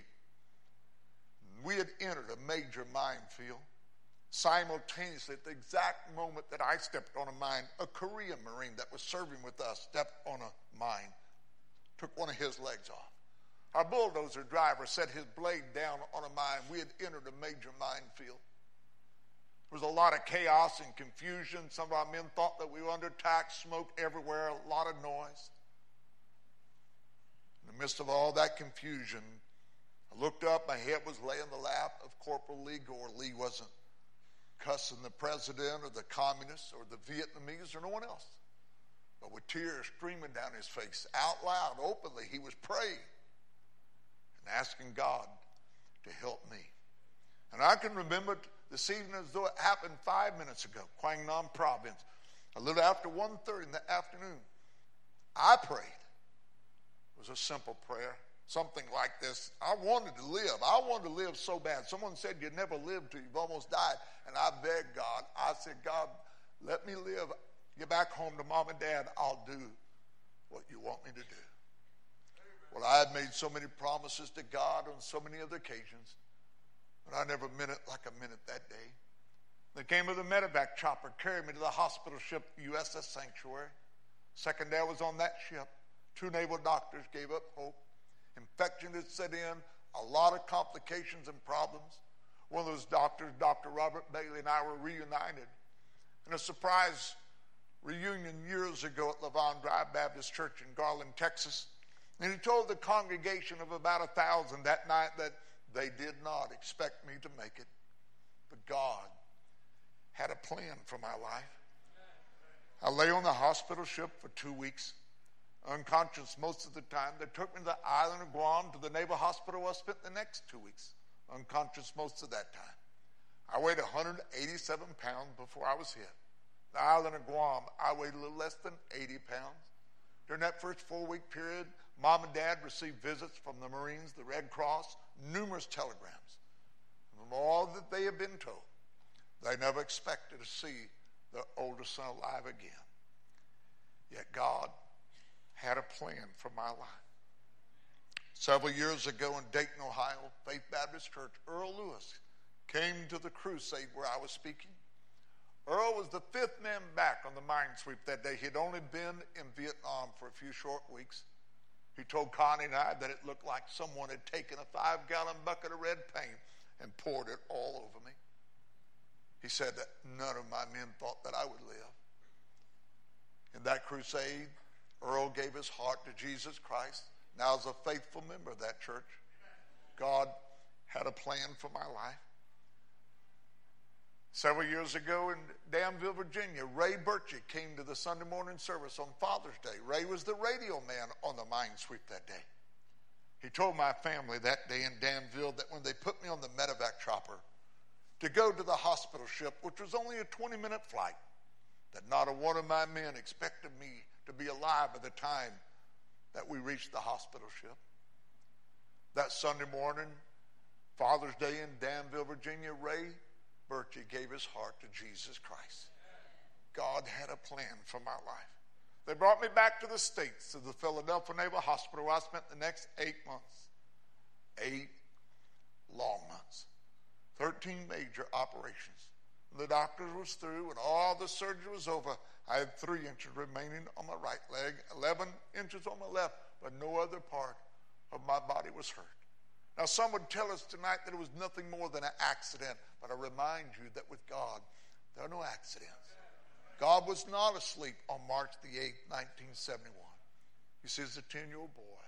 We had entered a major minefield. Simultaneously, at the exact moment that I stepped on a mine, a Korean Marine that was serving with us stepped on a mine, took one of his legs off. Our bulldozer driver set his blade down on a mine. We had entered a major minefield. There was a lot of chaos and confusion. Some of our men thought that we were under attack, smoke everywhere, a lot of noise. In the midst of all that confusion, I looked up, my head was laying in the lap of Corporal Lee Gore. Lee wasn't cussing the president or the communists or the Vietnamese or no one else. But with tears streaming down his face, out loud, openly, he was praying and asking God to help me. And I can remember this evening as though it happened five minutes ago, Quang Nam province, a little after one thirty in the afternoon. I prayed. It was a simple prayer, something like this. I wanted to live. I wanted to live so bad. Someone said you'd never live till you've almost died. And I begged God. I said, God, let me live. Get back home to mom and dad. I'll do what you want me to do. Well, I had made so many promises to God on so many other occasions, but I never meant it like I meant it that day. They came with a medevac chopper, carried me to the hospital ship, U S S Sanctuary. Second day I was on that ship. Two naval doctors gave up hope. Infection had set in, a lot of complications and problems. One of those doctors, Doctor Robert Bailey, and I were reunited in a surprise reunion years ago at Levon Drive Baptist Church in Garland, Texas. And he told the congregation of about a thousand that night that they did not expect me to make it. But God had a plan for my life. I lay on the hospital ship for two weeks, unconscious most of the time. They took me to the island of Guam, to the naval hospital where I spent the next two weeks, unconscious most of that time. I weighed one hundred eighty-seven pounds before I was hit. The island of Guam, I weighed a little less than eighty pounds. During that first four-week period, Mom and Dad received visits from the Marines, the Red Cross, numerous telegrams. From all that they had been told, they never expected to see their oldest son alive again. Yet God had a plan for my life. Several years ago in Dayton, Ohio, Faith Baptist Church, Earl Lewis came to the crusade where I was speaking. Earl was the fifth man back on the mine sweep that day. He'd only been in Vietnam for a few short weeks. He told Connie and I that it looked like someone had taken a five-gallon bucket of red paint and poured it all over me. He said that none of my men thought that I would live. In that crusade, Earl gave his heart to Jesus Christ. Now is a faithful member of that church. God had a plan for my life. Several years ago in Danville, Virginia, Ray Birchie came to the Sunday morning service on Father's Day. Ray was the radio man on the mine sweep that day. He told my family that day in Danville that when they put me on the medevac chopper to go to the hospital ship, which was only a twenty-minute flight, that not a one of my men expected me to be alive by the time that we reached the hospital ship. That Sunday morning, Father's Day in Danville, Virginia, Ray Birchie gave his heart to Jesus Christ. God had a plan for my life. They brought me back to the States, to the Philadelphia Naval Hospital, where I spent the next eight months. Eight long months. Thirteen major operations. When the doctor was through and all the surgery was over, I had three inches remaining on my right leg, eleven inches on my left, but no other part of my body was hurt. Now, some would tell us tonight that it was nothing more than an accident, but I remind you that with God, there are no accidents. God was not asleep on March the eighth, nineteen seventy-one. He says, as a ten-year-old boy,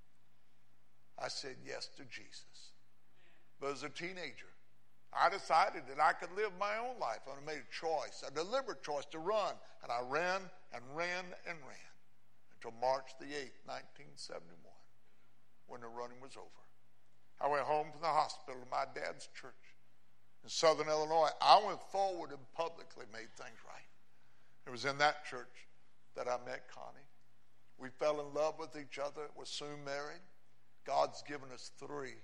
I said yes to Jesus. But as a teenager, I decided that I could live my own life. I made a choice, a deliberate choice to run. And I ran and ran and ran until March the eighth, nineteen seventy-one, when the running was over. I went home from the hospital to my dad's church in Southern Illinois. I went forward and publicly made things right. It was in that church that I met Connie. We fell in love with each other, were soon married. God's given us three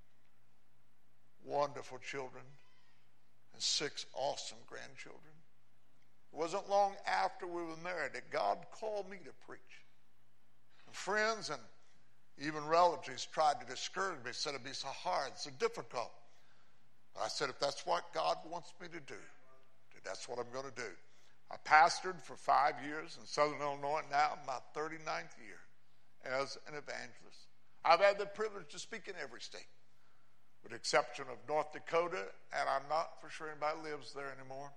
wonderful children and six awesome grandchildren. It wasn't long after we were married that God called me to preach. And friends and even relatives tried to discourage me, said it'd be so hard, so difficult. But I said, if that's what God wants me to do, that's what I'm going to do. I pastored for five years in Southern Illinois, now my thirty-ninth year as an evangelist. I've had the privilege to speak in every state, with the exception of North Dakota, and I'm not for sure anybody lives there anymore.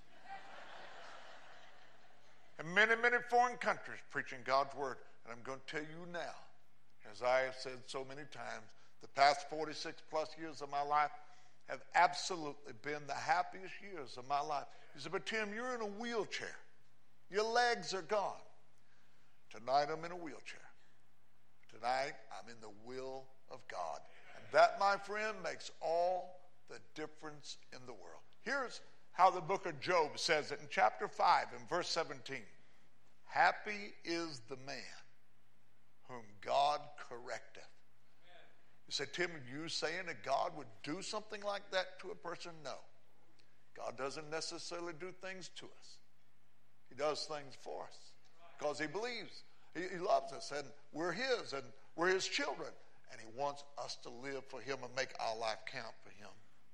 And many, many foreign countries preaching God's word. And I'm going to tell you now, as I have said so many times, the past forty-six plus years of my life have absolutely been the happiest years of my life. You say, but Tim, you're in a wheelchair. Your legs are gone. Tonight I'm in a wheelchair. Tonight I'm in the will of God. And that, my friend, makes all the difference in the world. Here's how the book of Job says it in chapter five and verse seventeen. Happy is the man whom God correcteth. You say, Tim, are you saying that God would do something like that to a person? No. God doesn't necessarily do things to us. He does things for us because he believes. He, he loves us, and we're his, and we're his children. And he wants us to live for him and make our life count for him.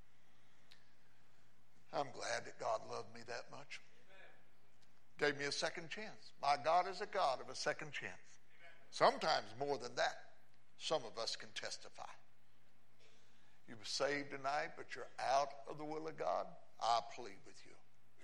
I'm glad that God loved me that much. Gave me a second chance. My God is a God of a second chance. Sometimes more than that. Some of us can testify. You're saved tonight, but you're out of the will of God. I plead with you.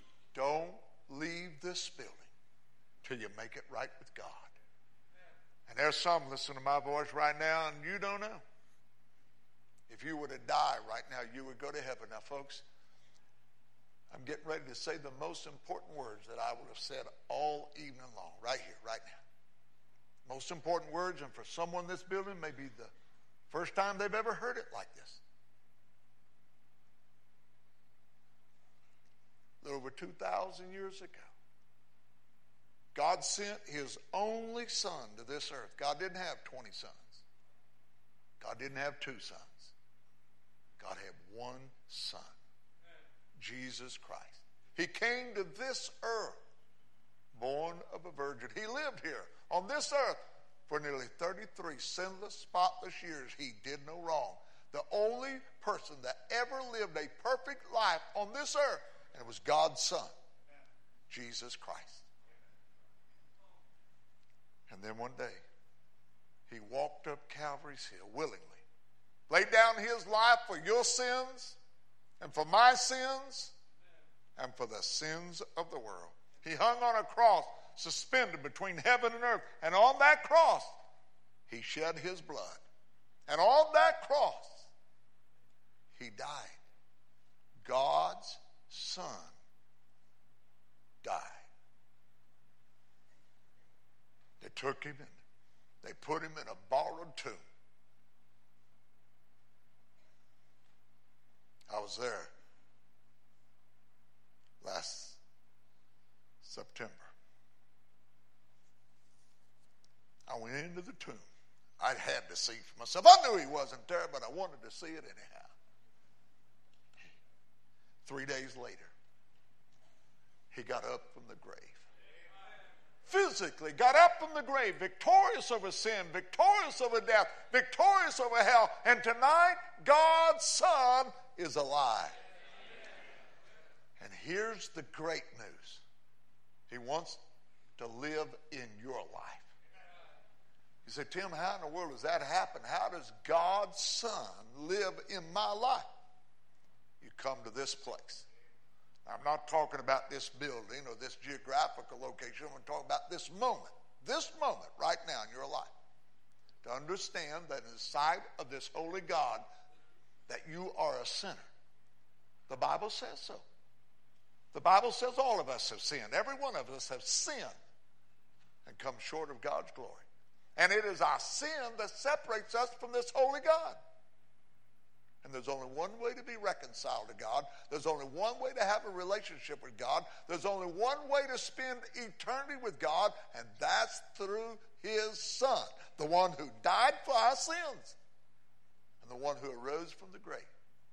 Don't leave this building till you make it right with God. And And there's some listening to my voice right now, and you don't know. If you were to die right now, you would go to heaven. Now, folks, I'm getting ready to say the most important words that I would have said all evening long, right here, right now. Most important words, and for someone in this building, may be the first time they've ever heard it like this. A little over two thousand years ago, God sent his only son to this earth. God didn't have twenty sons. God didn't have two sons. God had one son, Jesus Christ. He came to this earth, born of a virgin. He lived here on this earth for nearly thirty-three sinless, spotless years. He did no wrong. The only person that ever lived a perfect life on this earth, and it was God's son, Jesus Christ. And then one day, he walked up Calvary's Hill willingly, laid down his life for your sins and for my sins and for the sins of the world. He hung on a cross suspended between heaven and earth, and on that cross, he shed his blood. And on that cross, he died. God's son died. They took him and they put him in a borrowed tomb. I was there last September. I went into the tomb. I had to see for myself. I knew he wasn't there, but I wanted to see it anyhow. Three days later, he got up from the grave. Physically got up from the grave, victorious over sin, victorious over death, victorious over hell. And tonight, God's Son is alive. And here's the great news. He wants to live in your life. You say, Tim, how in the world does that happen? How does God's Son live in my life? You come to this place. I'm not talking about this building or this geographical location. I'm talking about this moment, this moment right now in your life. To understand that in the sight of this holy God, that you are a sinner. The Bible says so. The Bible says all of us have sinned. Every one of us have sinned and come short of God's glory. And it is our sin that separates us from this holy God. And there's only one way to be reconciled to God. There's only one way to have a relationship with God. There's only one way to spend eternity with God, and that's through his Son, the one who died for our sins and the one who arose from the grave.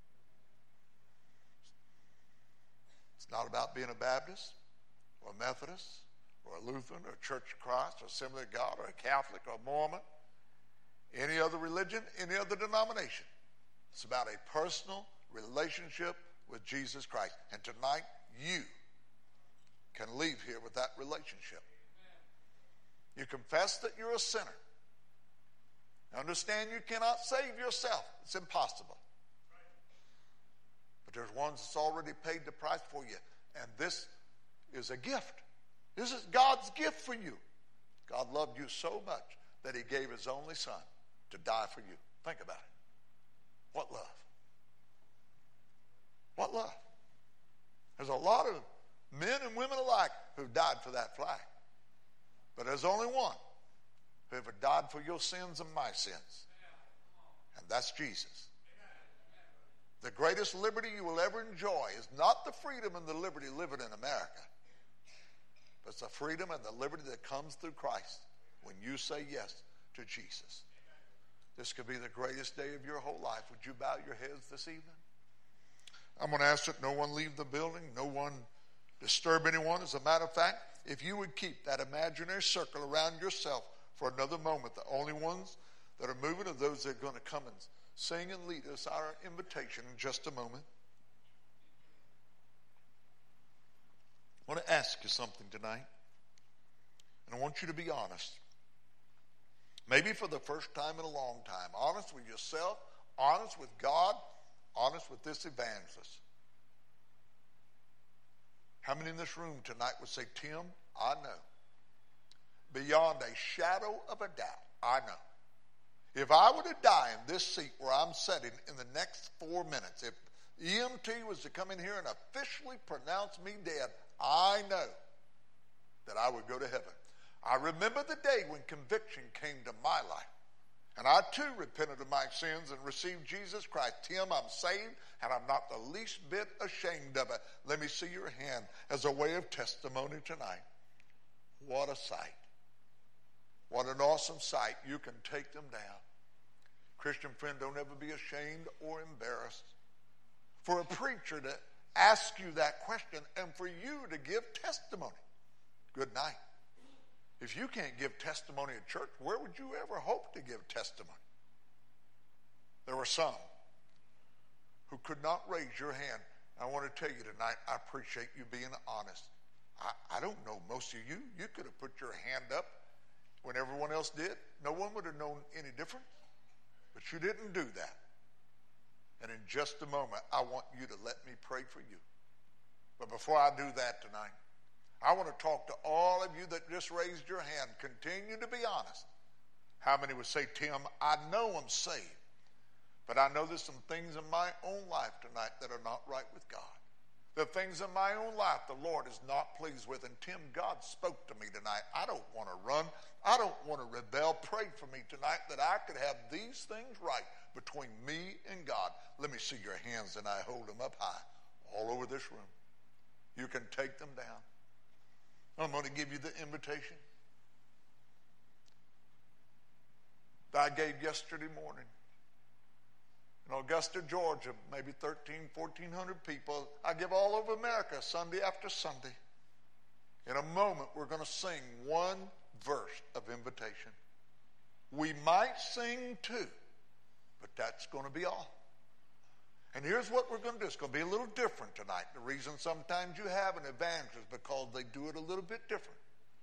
It's not about being a Baptist or a Methodist or a Lutheran or a Church of Christ or Assembly of God or a Catholic or a Mormon, any other religion, any other denomination. It's about a personal relationship with Jesus Christ. And tonight, you can leave here with that relationship. You confess that you're a sinner. Understand you cannot save yourself. It's impossible. But there's one that's already paid the price for you. And this is a gift. This is God's gift for you. God loved you so much that he gave his only son to die for you. Think about it. What love? What love? There's a lot of men and women alike who've died for that flag. But there's only one who ever died for your sins and my sins. And that's Jesus. The greatest liberty you will ever enjoy is not the freedom and the liberty living in America, but it's the freedom and the liberty that comes through Christ when you say yes to Jesus. This could be the greatest day of your whole life. Would you bow your heads this evening? I'm going to ask that no one leave the building, no one disturb anyone. As a matter of fact, if you would keep that imaginary circle around yourself for another moment, the only ones that are moving are those that are going to come and sing and lead us our invitation in just a moment. I want to ask you something tonight, and I want you to be honest. Maybe for the first time in a long time. Honest with yourself, honest with God, honest with this evangelist. How many in this room tonight would say, Tim, I know, beyond a shadow of a doubt, I know. If I were to die in this seat where I'm sitting in the next four minutes, if E M T was to come in here and officially pronounce me dead, I know that I would go to heaven. I remember the day when conviction came to my life. And I too repented of my sins and received Jesus Christ. Tim, I'm saved and I'm not the least bit ashamed of it. Let me see your hand as a way of testimony tonight. What a sight. What an awesome sight. You can take them down. Christian friend, don't ever be ashamed or embarrassed for a preacher to ask you that question and for you to give testimony. Good night. If you can't give testimony at church, where would you ever hope to give testimony? There were some who could not raise your hand. I want to tell you tonight, I appreciate you being honest. I, I don't know most of you. You could have put your hand up when everyone else did. No one would have known any difference. But you didn't do that. And in just a moment, I want you to let me pray for you. But before I do that tonight, I want to talk to all of you that just raised your hand. Continue to be honest. How many would say, Tim, I know I'm saved, but I know there's some things in my own life tonight that are not right with God. The things in my own life the Lord is not pleased with. And Tim, God spoke to me tonight. I don't want to run. I don't want to rebel. Pray for me tonight that I could have these things right between me and God. Let me see your hands, and I hold them up high all over this room. You can take them down. I'm going to give you the invitation that I gave yesterday morning. In Augusta, Georgia, maybe thirteen, fourteen hundred people. I give all over America Sunday after Sunday. In a moment, we're going to sing one verse of invitation. We might sing two, but that's going to be all. And here's what we're going to do. It's going to be a little different tonight. The reason sometimes you have an evangelist is because they do it a little bit different.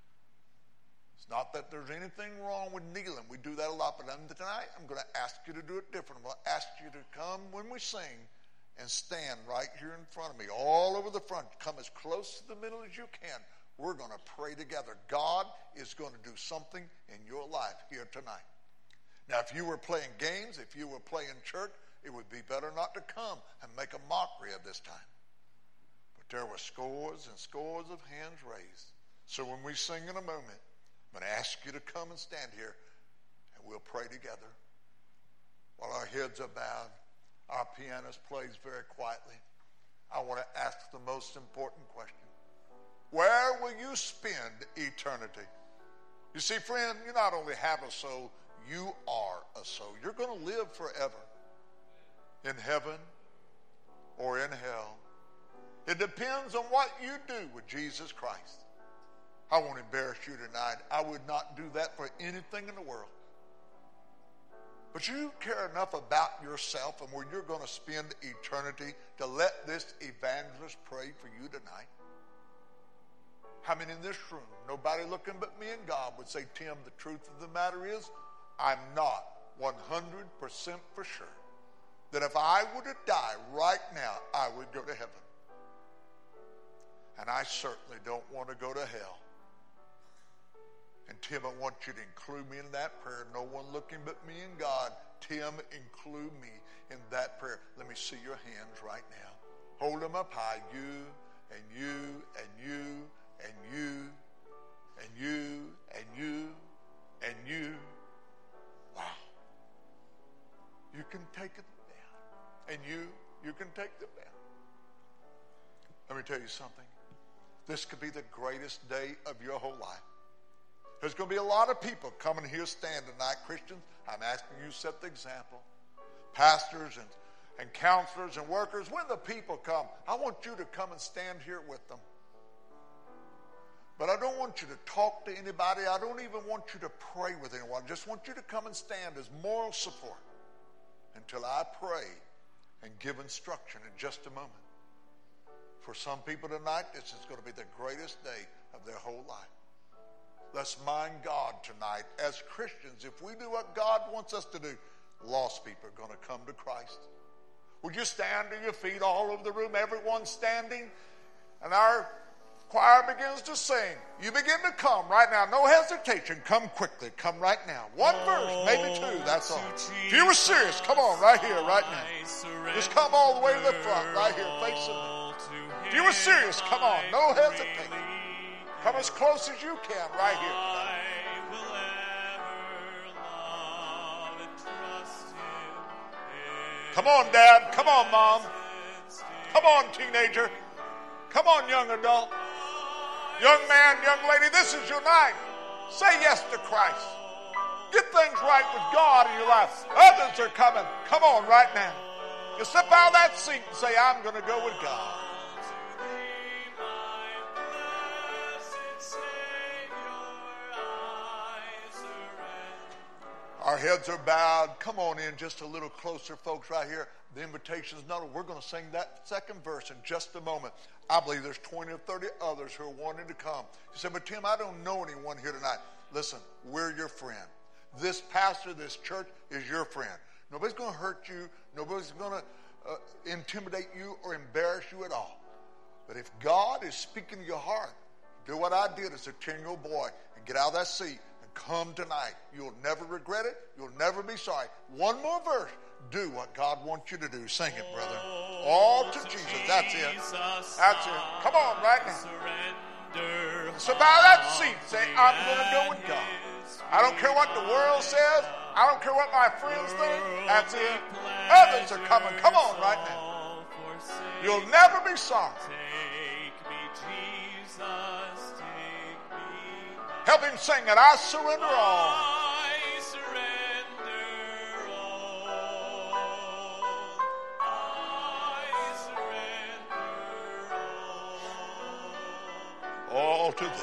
It's not that there's anything wrong with kneeling. We do that a lot. But tonight, I'm going to ask you to do it different. I'm going to ask you to come when we sing and stand right here in front of me, all over the front. Come as close to the middle as you can. We're going to pray together. God is going to do something in your life here tonight. Now, if you were playing games, if you were playing church, it would be better not to come and make a mockery of this time. But there were scores and scores of hands raised. So when we sing in a moment, I'm going to ask you to come and stand here, and we'll pray together. While our heads are bowed, our pianist plays very quietly. I want to ask the most important question. Where will you spend eternity? You see, friend, you not only have a soul, you are a soul. You're going to live forever. In heaven or in hell. It depends on what you do with Jesus Christ. I won't embarrass you tonight. I would not do that for anything in the world. But you care enough about yourself and where you're going to spend eternity to let this evangelist pray for you tonight. How many in this room, nobody looking but me and God, would say, Tim, the truth of the matter is, I'm not one hundred percent for sure that if I were to die right now, I would go to heaven. And I certainly don't want to go to hell. And Tim, I want you to include me in that prayer. No one looking but me and God. Tim, include me in that prayer. Let me see your hands right now. Hold them up high. You and you and you and you and you and you and you. Wow. You can take it. And you, you can take them down. Let me tell you something. This could be the greatest day of your whole life. There's going to be a lot of people coming here stand tonight. Christians, I'm asking you to set the example. Pastors and, and counselors and workers, when the people come, I want you to come and stand here with them. But I don't want you to talk to anybody. I don't even want you to pray with anyone. I just want you to come and stand as moral support until I pray and give instruction in just a moment. For some people tonight, this is going to be the greatest day of their whole life. Let's mind God tonight. As Christians, if we do what God wants us to do, lost people are going to come to Christ. Would you stand to your feet all over the room, everyone standing? And our Choir begins to sing. You begin to come right now. No hesitation. Come quickly. Come right now. One verse, maybe two. That's all. If you were serious, come on right here, right now. Just come all the way to the front, right here, facing me. If you were serious, come on. No hesitation. Come as close as you can right here today. Come on, Dad. Come on, Mom. Come on, teenager. Come on, young adult. Young man, young lady, this is your night. Say yes to Christ. Get things right with God in your life. Others are coming. Come on right now. You step out of that seat and say, I'm going to go with God. Our heads are bowed. Come on in just a little closer, folks, right here. The invitation is not. We're going to sing that second verse in just a moment. I believe there's twenty or thirty others who are wanting to come. You say, but Tim, I don't know anyone here tonight. Listen, we're your friend. This pastor, this church is your friend. Nobody's going to hurt you. Nobody's going to uh, intimidate you or embarrass you at all. But if God is speaking to your heart, do what I did as a ten-year-old boy and get out of that seat and come tonight. You'll never regret it. You'll never be sorry. One more verse. Do what God wants you to do. Sing it, brother. All to Jesus. That's it. That's it. Come on, right now. So by that seat, say, I'm going to go with God. I don't care what the world says. I don't care what my friends think. That's it. Others are coming. Come on, right now. You'll never be sorry. Help him sing it. I surrender all. All to thee.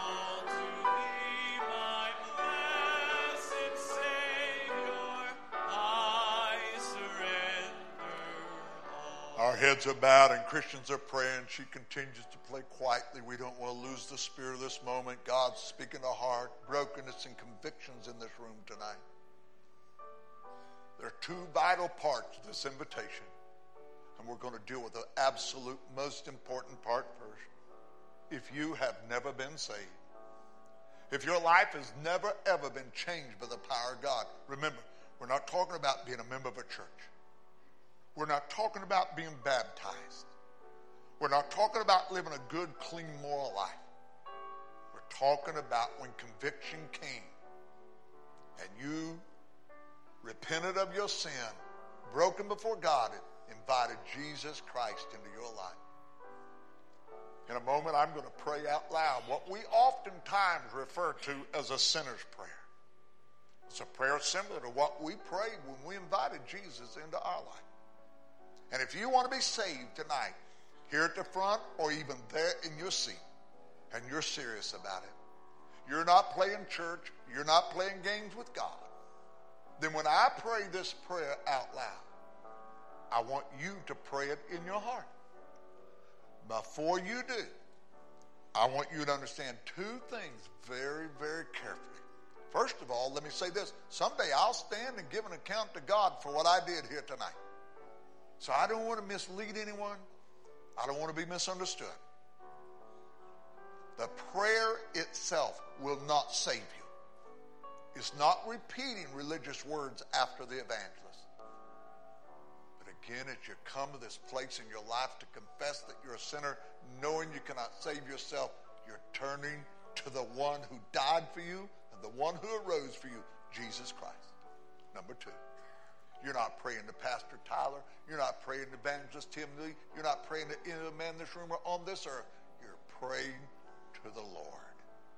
Our heads are bowed and Christians are praying. She continues to play quietly. We don't want to lose the spirit of this moment. God's speaking to heart, brokenness, and convictions in this room tonight. There are two vital parts of this invitation, and we're going to deal with the absolute most important part first. If you have never been saved, if your life has never, ever been changed by the power of God, remember, we're not talking about being a member of a church. We're not talking about being baptized. We're not talking about living a good, clean, moral life. We're talking about when conviction came and you repented of your sin, broken before God, and invited Jesus Christ into your life. In a moment, I'm going to pray out loud what we oftentimes refer to as a sinner's prayer. It's a prayer similar to what we prayed when we invited Jesus into our life. And if you want to be saved tonight, here at the front or even there in your seat, and you're serious about it, you're not playing church, you're not playing games with God, then when I pray this prayer out loud, I want you to pray it in your heart. Before you do, I want you to understand two things very, very carefully. First of all, let me say this. Someday I'll stand and give an account to God for what I did here tonight. So I don't want to mislead anyone. I don't want to be misunderstood. The prayer itself will not save you. It's not repeating religious words after the evangelist. But again, as you come to this place in your life to confess that you're a sinner, knowing you cannot save yourself, you're turning to the one who died for you and the one who arose for you, Jesus Christ. Number two. You're not praying to Pastor Tyler. You're not praying to Evangelist Tim Lee. You're not praying to any other man in this room or on this earth. You're praying to the Lord.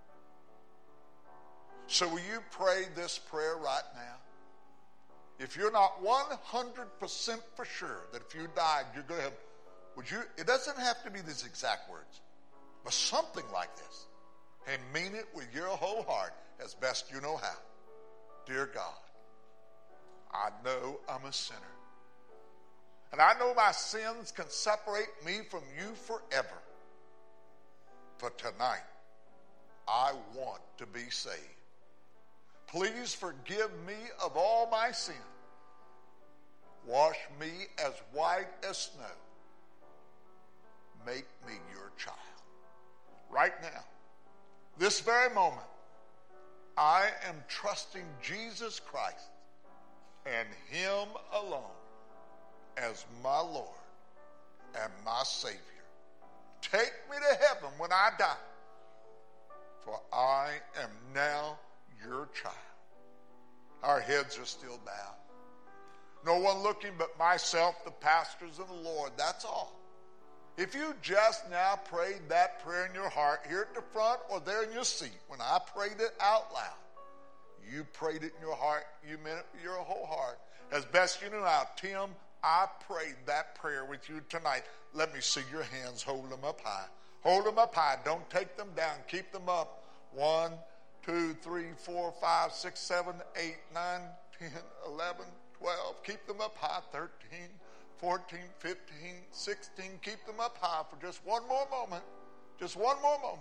So will you pray this prayer right now? If you're not one hundred percent for sure that if you died, you're going to have, would you, it doesn't have to be these exact words, but something like this. And mean it with your whole heart as best you know how. Dear God, I know I'm a sinner. And I know my sins can separate me from you forever. For tonight, I want to be saved. Please forgive me of all my sin. Wash me as white as snow. Make me your child. right now, this very moment, I am trusting Jesus Christ and Him alone as my Lord and my Savior. Take me to heaven when I die, for I am now your child. Our heads are still bowed. No one looking but myself, the pastors, and the Lord. That's all. If you just now prayed that prayer in your heart, here at the front or there in your seat, when I prayed it out loud, you prayed it in your heart, you meant it with your whole heart. As best you knew how, Tim, I prayed that prayer with you tonight. Let me see your hands. Hold them up high. Hold them up high. Don't take them down. Keep them up. One, two, three, four, five, six, seven, eight, nine, ten, eleven, twelve. Keep them up high. thirteen, fourteen, fifteen, sixteen. Keep them up high for just one more moment. Just one more moment.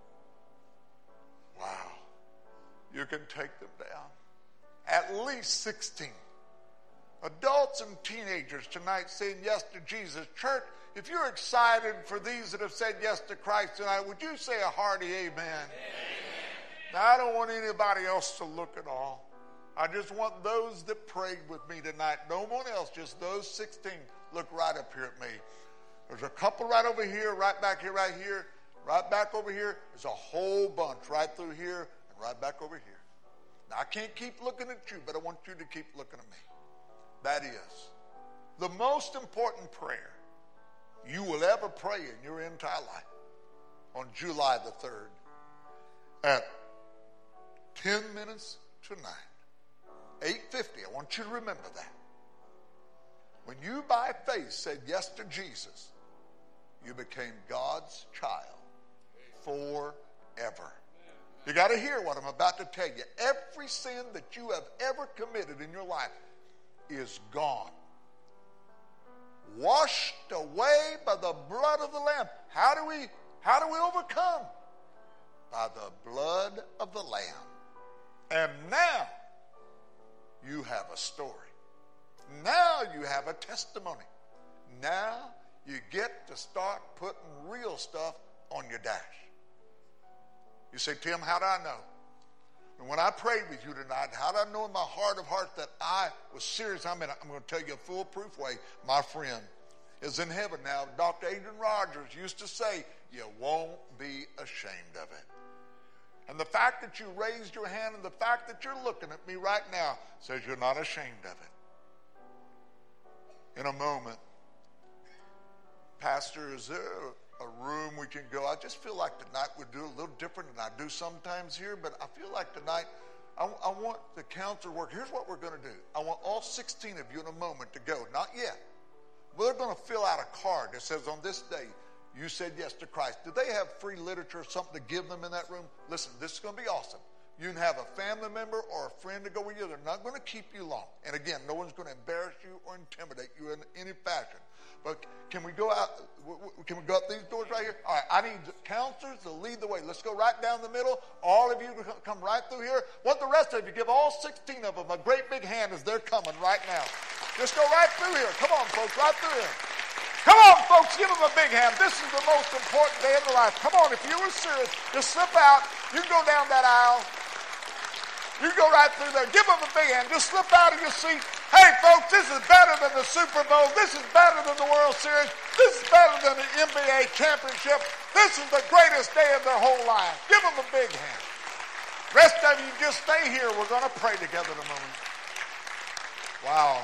Wow. You can take them down. At least sixteen. Adults and teenagers tonight saying yes to Jesus. Church, if you're excited for these that have said yes to Christ tonight, would you say a hearty amen? Amen. Now, I don't want anybody else to look at all. I just want those that prayed with me tonight. No one else, just those sixteen. Look right up here at me. There's a couple right over here, right back here, right here, right back over here. There's a whole bunch right through here and right back over here. Now, I can't keep looking at you, but I want you to keep looking at me. That is the most important prayer you will ever pray in your entire life on July the third at ten minutes to nine, eight fifty. I want you to remember that. When you by faith said yes to Jesus, you became God's child forever. You got to hear what I'm about to tell you. Every sin that you have ever committed in your life is gone. Washed away by the blood of the Lamb. How do we, how do we overcome? By the blood of the Lamb. And now you have a story. Now you have a testimony. Now you get to start putting real stuff on your dash. You say, Tim, how do I know? And when I prayed with you tonight, how did I know in my heart of hearts that I was serious? I mean, I'm going to tell you a foolproof way. My friend is in heaven now. Doctor Adrian Rogers used to say, you won't be ashamed of it. And the fact that you raised your hand and the fact that you're looking at me right now says you're not ashamed of it. In a moment, Pastor, is there a room we can go? I just feel like tonight we'll do a little different than I do sometimes here, but I feel like tonight I, I want the counselor work. Here's what we're going to do. I want all sixteen of you in a moment to go. Not yet. We're going to fill out a card that says on this day, you said yes to Christ. Do they have free literature or something to give them in that room? Listen, this is going to be awesome. You can have a family member or a friend to go with you. They're not going to keep you long. And again, no one's going to embarrass you or intimidate you in any fashion. But can we go out? Can we go out these doors right here? All right, I need counselors to lead the way. Let's go right down the middle. All of you come right through here. Want the rest of you, give all sixteen of them a great big hand as they're coming right now. Just go right through here. Come on, folks, right through here. Come on, folks, give them a big hand. This is the most important day of their life. Come on, if you were serious, just slip out. You can go down that aisle. You go right through there. Give them a big hand. Just slip out of your seat. Hey, folks, this is better than the Super Bowl. This is better than the World Series. This is better than the N B A championship. This is the greatest day of their whole life. Give them a big hand. Rest of you, just stay here. We're going to pray together in a moment. Wow.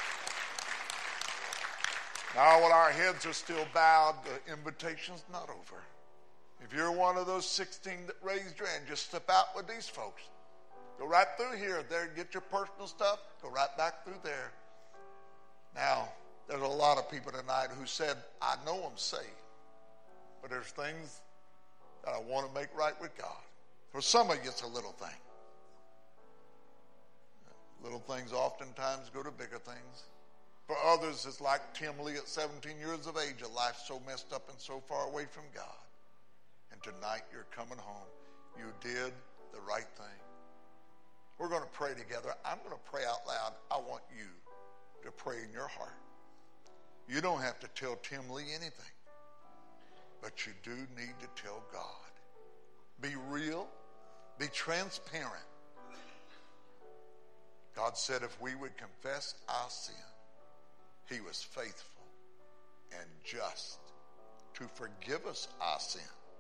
Now, while our heads are still bowed, the invitation's not over. If you're one of those sixteen that raised your hand, just step out with these folks. Go right through here. There, get your personal stuff. Go right back through there. Now, there's a lot of people tonight who said, I know I'm saved, but there's things that I want to make right with God. For some of you, it's a little thing. Little things oftentimes go to bigger things. For others, it's like Tim Lee at seventeen years of age, a life so messed up and so far away from God. And tonight you're coming home. You did the right thing. We're going to pray together. I'm going to pray out loud. I want you to pray in your heart. You don't have to tell Tim Lee anything, but you do need to tell God. Be real. Be transparent. God said if we would confess our sin, he was faithful and just to forgive us our sin.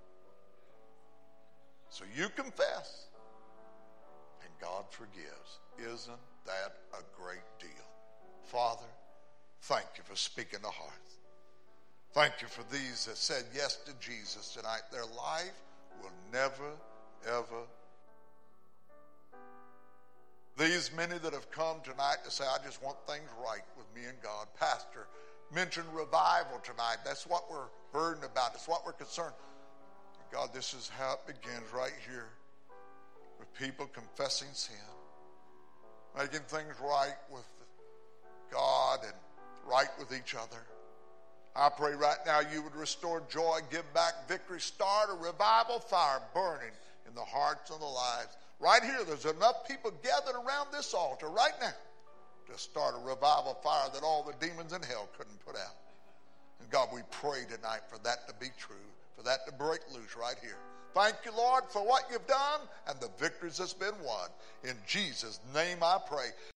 So you confess, and God forgives. Isn't that a great deal? Father, thank you for speaking to hearts. Thank you for these that said yes to Jesus tonight. Their life will never, ever. These many that have come tonight to say, I just want things right with me and God. Pastor mentioned revival tonight. That's what we're burdened about. It's what we're concerned. God, this is how it begins right here with people confessing sin, making things right with God and right with each other. I pray right now you would restore joy, give back victory, start a revival fire burning in the hearts and the lives. Right here, there's enough people gathered around this altar right now to start a revival fire that all the demons in hell couldn't put out. And God, we pray tonight for that to be true, for that to break loose right here. Thank you, Lord, for what you've done and the victories that's been won. In Jesus' name I pray.